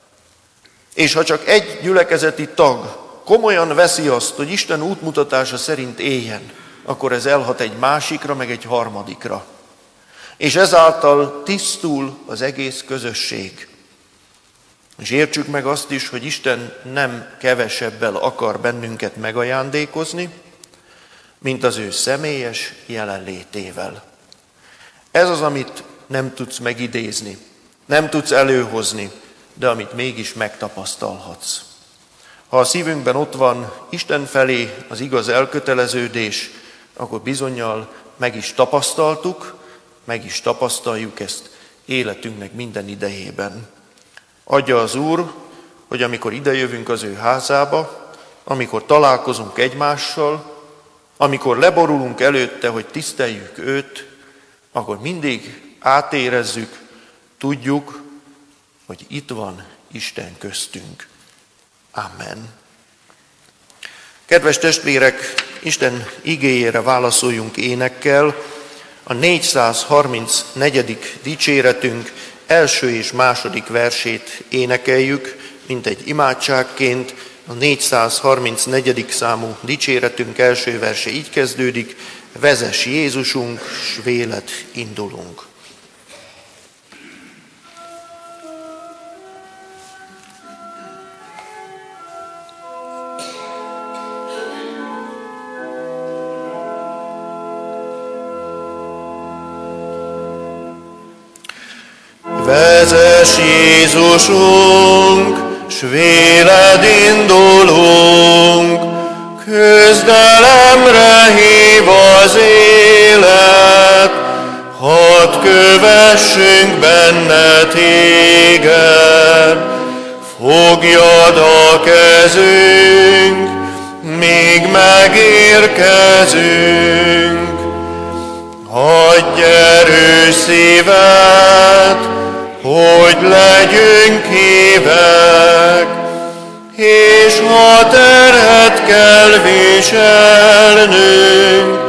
És ha csak egy gyülekezeti tag komolyan veszi azt, hogy Isten útmutatása szerint éljen, akkor ez elhat egy másikra, meg egy harmadikra. És ezáltal tisztul az egész közösség. És értsük meg azt is, hogy Isten nem kevesebbel akar bennünket megajándékozni, mint az ő személyes jelenlétével. Ez az, amit nem tudsz megidézni, nem tudsz előhozni, de amit mégis megtapasztalhatsz. Ha a szívünkben ott van Isten felé az igaz elköteleződés, akkor bizonnyal meg is tapasztaltuk, meg is tapasztaljuk ezt életünknek minden idejében. Adja az Úr, hogy amikor idejövünk az ő házába, amikor találkozunk egymással, amikor leborulunk előtte, hogy tiszteljük őt, akkor mindig átérezzük, tudjuk, hogy itt van Isten köztünk. Amen. Kedves testvérek, Isten igéjére válaszoljunk énekkel. A négyszázharmincnegyedik dicséretünk első és második versét énekeljük, mint egy imádságként. A négyszázharmincnegyedik számú dicséretünk első verse így kezdődik: vezess Jézusunk, s véled indulunk. Vezess Jézusunk, s véled indulunk, küzdelemre hív az élet, hadd kövessünk benne téged, fogjad a kezünk, míg megérkezünk. Adj erős szívet, hogy legyünk hívek, és ha terhet kell viselnünk,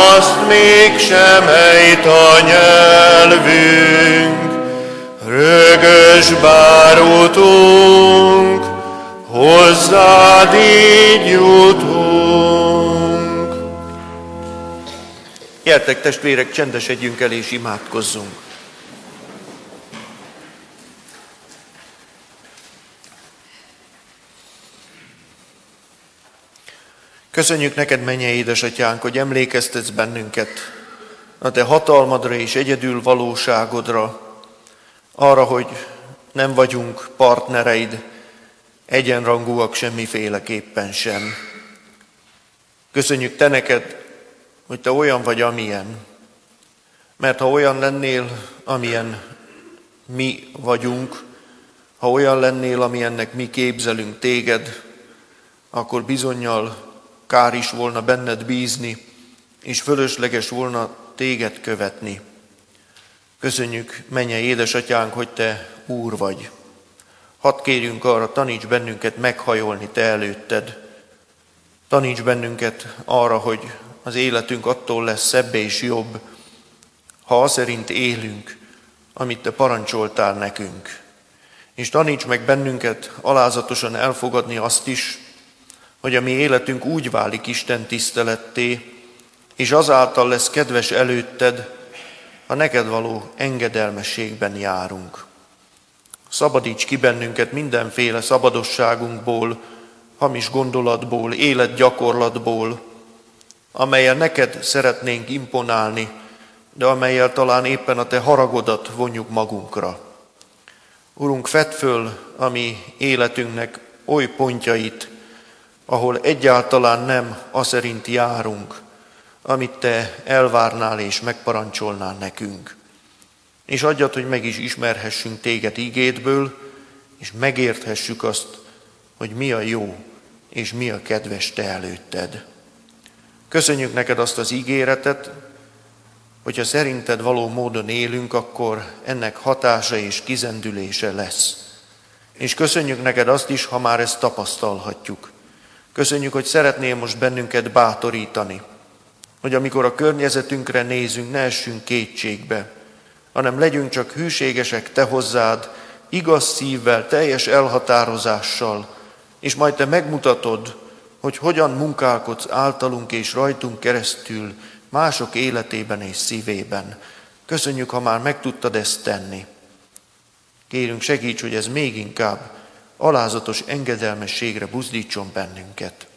panaszt mégsem ejt a nyelvünk, rögtön könyörgös bárutunk, hozzád így jutunk. Gyertek, testvérek, csendesedjünk el és imádkozzunk. Köszönjük neked, mennyei édesatyánk, hogy emlékeztetsz bennünket a te hatalmadra és egyedül valóságodra, arra, hogy nem vagyunk partnereid, egyenrangúak semmiféleképpen sem. Köszönjük te neked, hogy te olyan vagy, amilyen. Mert ha olyan lennél, amilyen mi vagyunk, ha olyan lennél, amilyennek mi képzelünk téged, akkor bizonnyal kár is volna benned bízni, és fölösleges volna téged követni. Köszönjük, mennyei édesatyánk, hogy te Úr vagy. Hadd kérjünk arra, taníts bennünket meghajolni te előtted. Taníts bennünket arra, hogy az életünk attól lesz szebb és jobb, ha az szerint élünk, amit te parancsoltál nekünk. És taníts meg bennünket alázatosan elfogadni azt is, hogy a mi életünk úgy válik Isten tiszteletté, és azáltal lesz kedves előtted, ha neked való engedelmességben járunk. Szabadíts ki bennünket mindenféle szabadosságunkból, hamis gondolatból, életgyakorlatból, amellyel neked szeretnénk imponálni, de amellyel talán éppen a te haragodat vonjuk magunkra. Urunk, fedd föl a mi életünknek oly pontjait, ahol egyáltalán nem aszerint járunk, amit te elvárnál és megparancsolnál nekünk. És adjad, hogy meg is ismerhessünk téged ígédből, és megérthessük azt, hogy mi a jó, és mi a kedves te előtted. Köszönjük neked azt az ígéretet, hogyha szerinted való módon élünk, akkor ennek hatása és kizendülése lesz. És köszönjük neked azt is, ha már ezt tapasztalhatjuk. Köszönjük, hogy szeretnél most bennünket bátorítani, hogy amikor a környezetünkre nézünk, ne essünk kétségbe, hanem legyünk csak hűségesek te hozzád, igaz szívvel, teljes elhatározással, és majd te megmutatod, hogy hogyan munkálkodsz általunk és rajtunk keresztül mások életében és szívében. Köszönjük, ha már meg tudtad ezt tenni. Kérünk, segíts, hogy ez még inkább alázatos engedelmességre buzdítson bennünket.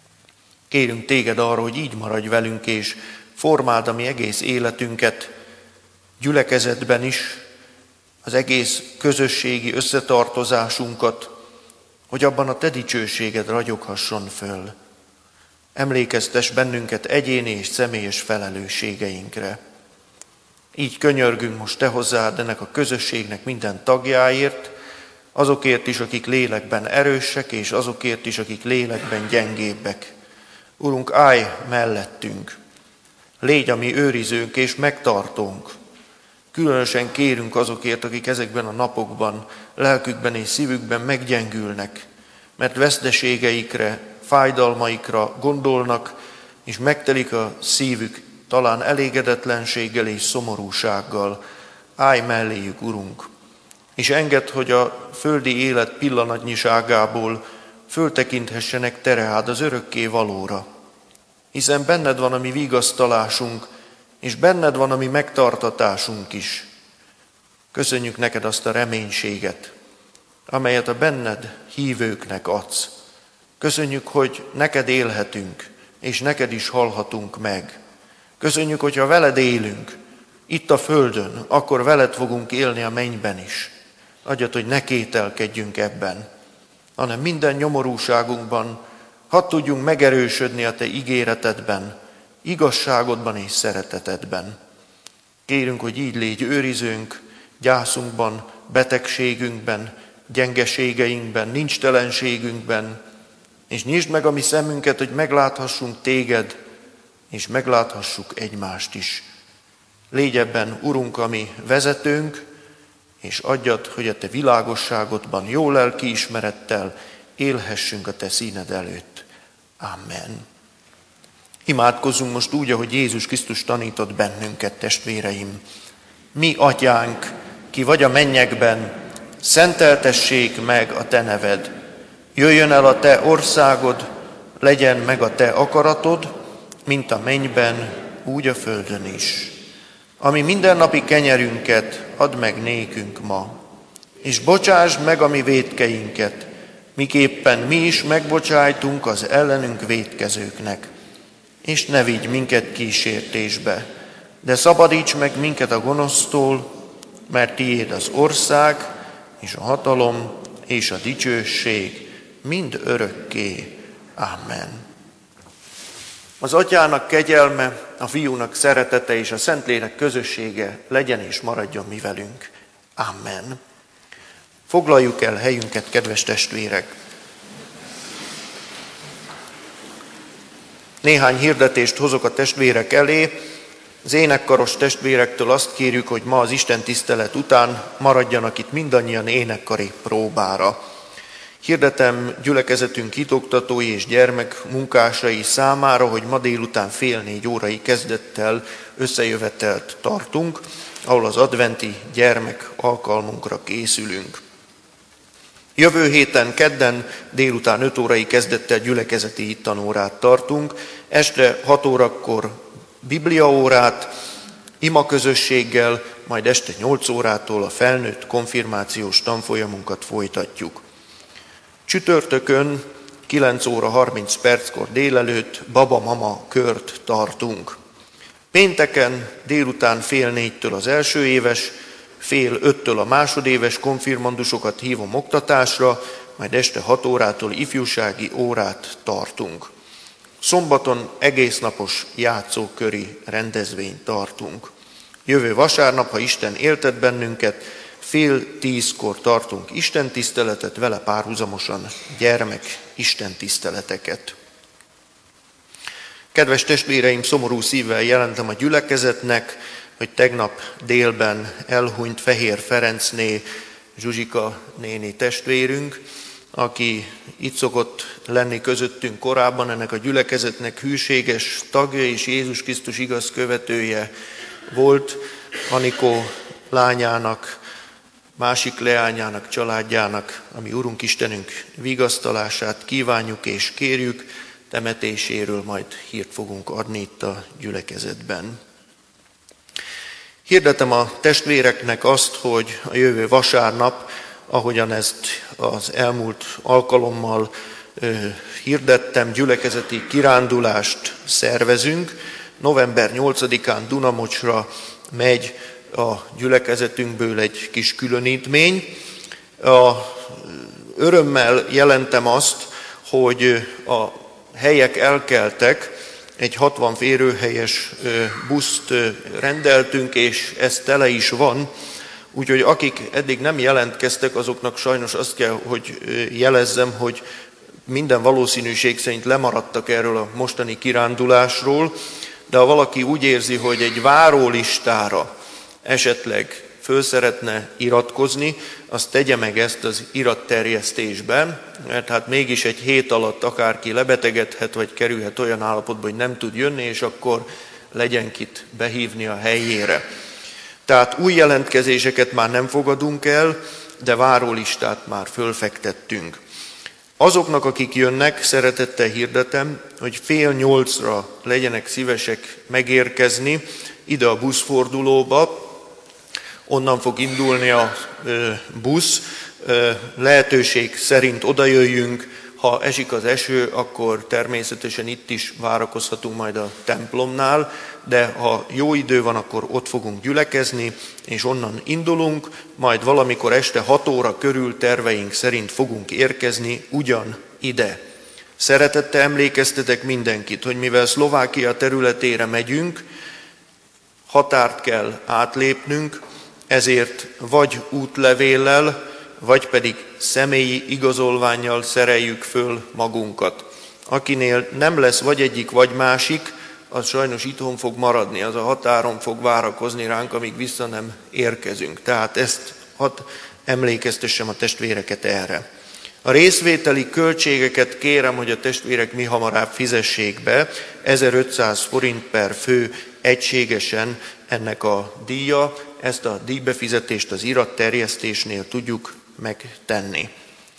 Kérünk téged arra, hogy így maradj velünk, és formáld a mi egész életünket, gyülekezetben is, az egész közösségi összetartozásunkat, hogy abban a te dicsőséged ragyoghasson föl. Emlékeztess bennünket egyéni és személyes felelősségeinkre. Így könyörgünk most te hozzád ennek a közösségnek minden tagjáért, azokért is, akik lélekben erősek, és azokért is, akik lélekben gyengébbek. Urunk, állj mellettünk, légy a mi őrizőnk és megtartónk. Különösen kérünk azokért, akik ezekben a napokban, lelkükben és szívükben meggyengülnek, mert veszteségeikre, fájdalmaikra gondolnak, és megtelik a szívük talán elégedetlenséggel és szomorúsággal. Állj melléjük, Urunk, és engedd, hogy a földi élet pillanatnyiságából föltekinthessenek te reád az örökké valóra. Hiszen benned van a mi vigasztalásunk, és benned van a mi megtartatásunk is. Köszönjük neked azt a reménységet, amelyet a benned hívőknek adsz. Köszönjük, hogy neked élhetünk, és neked is hallhatunk meg. Köszönjük, hogyha veled élünk, itt a földön, akkor veled fogunk élni a mennyben is. Adjad, hogy ne kételkedjünk ebben, hanem minden nyomorúságunkban hadd tudjunk megerősödni a te ígéretedben, igazságodban és szeretetedben. Kérünk, hogy így légy őrizőnk, gyászunkban, betegségünkben, gyengeségeinkben, nincstelenségünkben, és nyisd meg a mi szemünket, hogy megláthassunk téged, és megláthassuk egymást is. Légy ebben, Urunk, a mi vezetőnk, és adjad, hogy a te világosságodban jó lelki ismerettel élhessünk a te színed előtt. Amen. Imádkozzunk most úgy, ahogy Jézus Krisztus tanított bennünket, testvéreim. Mi, Atyánk, ki vagy a mennyekben, szenteltessék meg a te neved. Jöjjön el a te országod, legyen meg a te akaratod, mint a mennyben, úgy a földön is. Ami mindennapi kenyerünket add meg nékünk ma, és bocsásd meg a mi vétkeinket, miképpen mi is megbocsájtunk az ellenünk vétkezőknek. És ne vigy minket kísértésbe, de szabadíts meg minket a gonosztól, mert tiéd az ország, és a hatalom, és a dicsőség mind örökké. Amen. Az Atyának kegyelme, a Fiúnak szeretete és a Szentlélek közössége legyen és maradjon mi velünk. Amen. Foglaljuk el helyünket, kedves testvérek! Néhány hirdetést hozok a testvérek elé. Az énekkaros testvérektől azt kérjük, hogy ma az Isten tisztelet után maradjanak itt mindannyian énekkari próbára. Hirdetem gyülekezetünk hitoktatói és gyermek munkásai számára, hogy ma délután fél négy órai kezdettel összejövetelt tartunk, ahol az adventi gyermek alkalmunkra készülünk. Jövő héten kedden délután öt órai kezdettel gyülekezeti hittanórát tartunk, este hat órakor bibliaórát, imaközösséggel, majd este nyolc órától a felnőtt konfirmációs tanfolyamunkat folytatjuk. Csütörtökön kilenc óra harminc perckor délelőtt baba-mama kört tartunk. Pénteken délután fél négytől az első éves, fél öttől a másodéves konfirmandusokat hívom oktatásra, majd este hat órától ifjúsági órát tartunk. Szombaton egésznapos játszóköri rendezvényt tartunk. Jövő vasárnap, ha Isten éltet bennünket, fél tízkor tartunk istentiszteletet, vele párhuzamosan gyermek istentiszteleteket. Kedves testvéreim, szomorú szívvel jelentem a gyülekezetnek, hogy tegnap délben elhunyt Fehér Ferencné, Zsuzsika néni testvérünk, aki itt szokott lenni közöttünk korábban, ennek a gyülekezetnek hűséges tagja és Jézus Krisztus igaz követője volt. Anikó lányának, másik leányának, családjának, ami Urunk Istenünk vigasztalását kívánjuk és kérjük, temetéséről majd hírt fogunk adni itt a gyülekezetben. Hirdetem a testvéreknek azt, hogy a jövő vasárnap, ahogyan ezt az elmúlt alkalommal ö, hirdettem, gyülekezeti kirándulást szervezünk. november nyolcadikán Dunamocsra megy a gyülekezetünkből egy kis különítmény. A örömmel jelentem azt, hogy a helyek elkeltek, egy hatvan férőhelyes buszt rendeltünk, és ez tele is van, úgyhogy akik eddig nem jelentkeztek, azoknak sajnos azt kell, hogy jelezzem, hogy minden valószínűség szerint lemaradtak erről a mostani kirándulásról, de ha valaki úgy érzi, hogy egy várólistára esetleg föl szeretne iratkozni, azt tegye meg ezt az iratterjesztésben, mert hát mégis egy hét alatt akárki lebetegedhet, vagy kerülhet olyan állapotba, hogy nem tud jönni, és akkor legyen kit behívni a helyére. Tehát új jelentkezéseket már nem fogadunk el, de várólistát már fölfektettünk. Azoknak, akik jönnek, szeretettel hirdetem, hogy fél nyolcra legyenek szívesek megérkezni ide a buszfordulóba. Onnan fog indulni a busz, lehetőség szerint odajöjjünk, ha esik az eső, akkor természetesen itt is várakozhatunk majd a templomnál, de ha jó idő van, akkor ott fogunk gyülekezni, és onnan indulunk, majd valamikor este hat óra körül terveink szerint fogunk érkezni ugyan ide. Szeretettel emlékeztetek mindenkit, hogy mivel Szlovákia területére megyünk, határt kell átlépnünk, ezért vagy útlevéllel, vagy pedig személyi igazolvánnyal szereljük föl magunkat. Akinél nem lesz vagy egyik, vagy másik, az sajnos itthon fog maradni, az a határon fog várakozni ránk, amíg vissza nem érkezünk. Tehát ezt hadd emlékeztessem a testvéreket erre. A részvételi költségeket kérem, hogy a testvérek mihamarabb fizessék be, ezerötszáz forint per fő egységesen ennek a díja. Ezt a díjbefizetést az iratterjesztésnél tudjuk megtenni.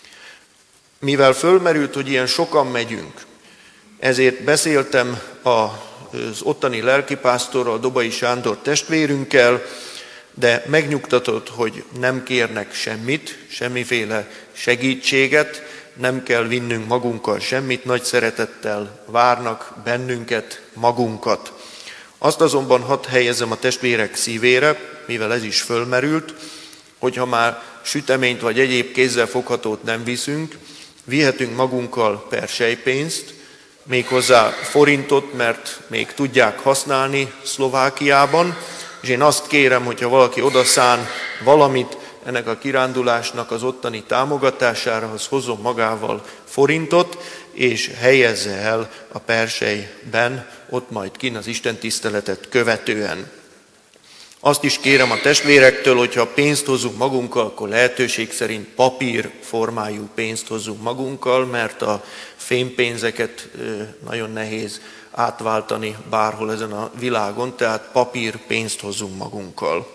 Mivel fölmerült, hogy ilyen sokan megyünk, ezért beszéltem az ottani lelkipásztorral, Dobai Sándor testvérünkkel, de megnyugtatott, hogy nem kérnek semmit, semmiféle segítséget, nem kell vinnünk magunkkal semmit, nagy szeretettel várnak bennünket, magunkat. Azt azonban hadd helyezzem a testvérek szívére, mivel ez is fölmerült, hogyha már süteményt vagy egyéb kézzel foghatót nem viszünk, vihetünk magunkkal persejpénzt, méghozzá forintot, mert még tudják használni Szlovákiában, és én azt kérem, hogyha valaki odaszán valamit ennek a kirándulásnak az ottani támogatására, az hozzon magával forintot, és helyezze el a persejben, ott majd kint az istentiszteletet követően. Azt is kérem a testvérektől, hogyha pénzt hozunk magunkkal, akkor lehetőség szerint papír formájú pénzt hozzunk magunkkal, mert a fémpénzeket nagyon nehéz átváltani bárhol ezen a világon, tehát papír pénzt hozzunk magunkkal.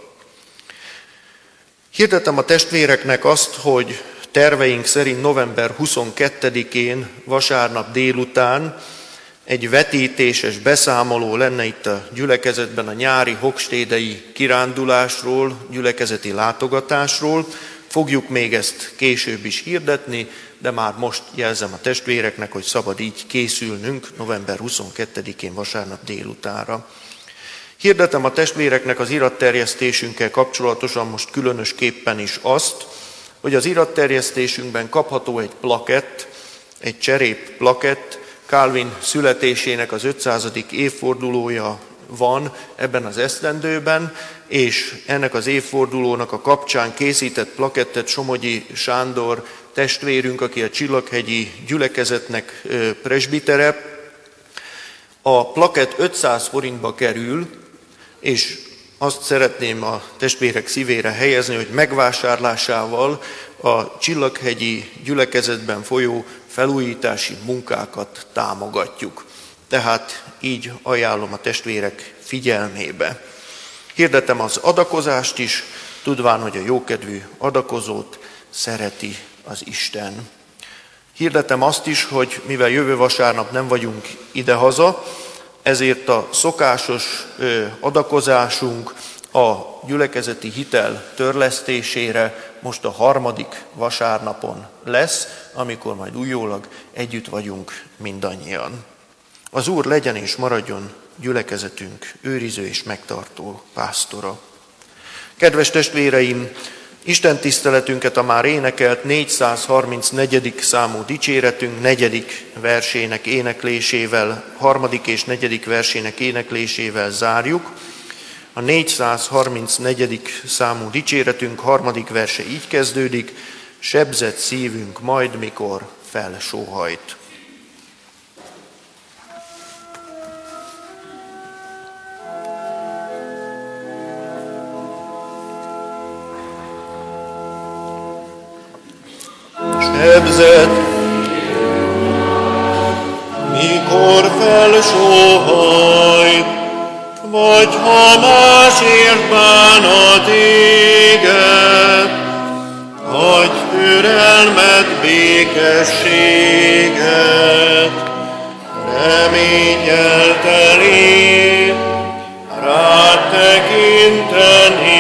Hirdetem a testvéreknek azt, hogy terveink szerint november huszonkettedikén, vasárnap délután egy vetítéses beszámoló lenne itt a gyülekezetben a nyári hokstédei kirándulásról, gyülekezeti látogatásról. Fogjuk még ezt később is hirdetni, de már most jelzem a testvéreknek, hogy szabad így készülnünk november huszonkettedikén vasárnap délutánra. Hirdetem a testvéreknek az iratterjesztésünkkel kapcsolatosan most különösképpen is azt, hogy az iratterjesztésünkben kapható egy plakett, egy cserép plakett, Calvin születésének az ötszázadik évfordulója van ebben az esztendőben, és ennek az évfordulónak a kapcsán készített plakettet Somogyi Sándor testvérünk, aki a Csillaghegyi gyülekezetnek presbitere. A plakett ötszáz forintba kerül, és azt szeretném a testvérek szívére helyezni, hogy megvásárlásával a Csillaghegyi gyülekezetben folyó felújítási munkákat támogatjuk. Tehát így ajánlom a testvérek figyelmébe. Hirdetem az adakozást is, tudván, hogy a jókedvű adakozót szereti az Isten. Hirdetem azt is, hogy mivel jövő vasárnap nem vagyunk idehaza, ezért a szokásos adakozásunk a gyülekezeti hitel törlesztésére most a harmadik vasárnapon lesz, amikor majd újólag együtt vagyunk mindannyian. Az Úr legyen és maradjon gyülekezetünk őriző és megtartó pásztora. Kedves testvéreim, Isten tiszteletünket a már énekelt négyszázharmincnegyedik számú dicséretünk negyedik versének éneklésével, harmadik és negyedik versének éneklésével zárjuk. A négyszázharmincnegyedik számú dicséretünk harmadik verse így kezdődik: sebzett szívünk majd, mikor felsóhajt. Sebzett, mikor felsóhajt, vagy ha másért bánat éget, vagy türelmet, békességet, reménnyel teli, rád tekinteni,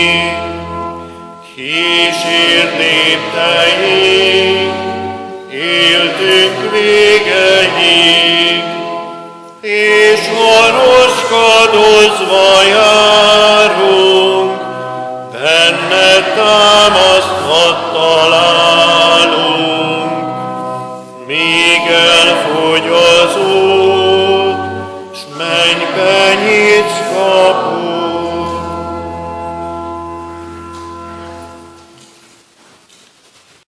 kísér lépteid, éltünk végeig, és ha roskadozva járunk, benned támaszthat találunk, míg elfogy az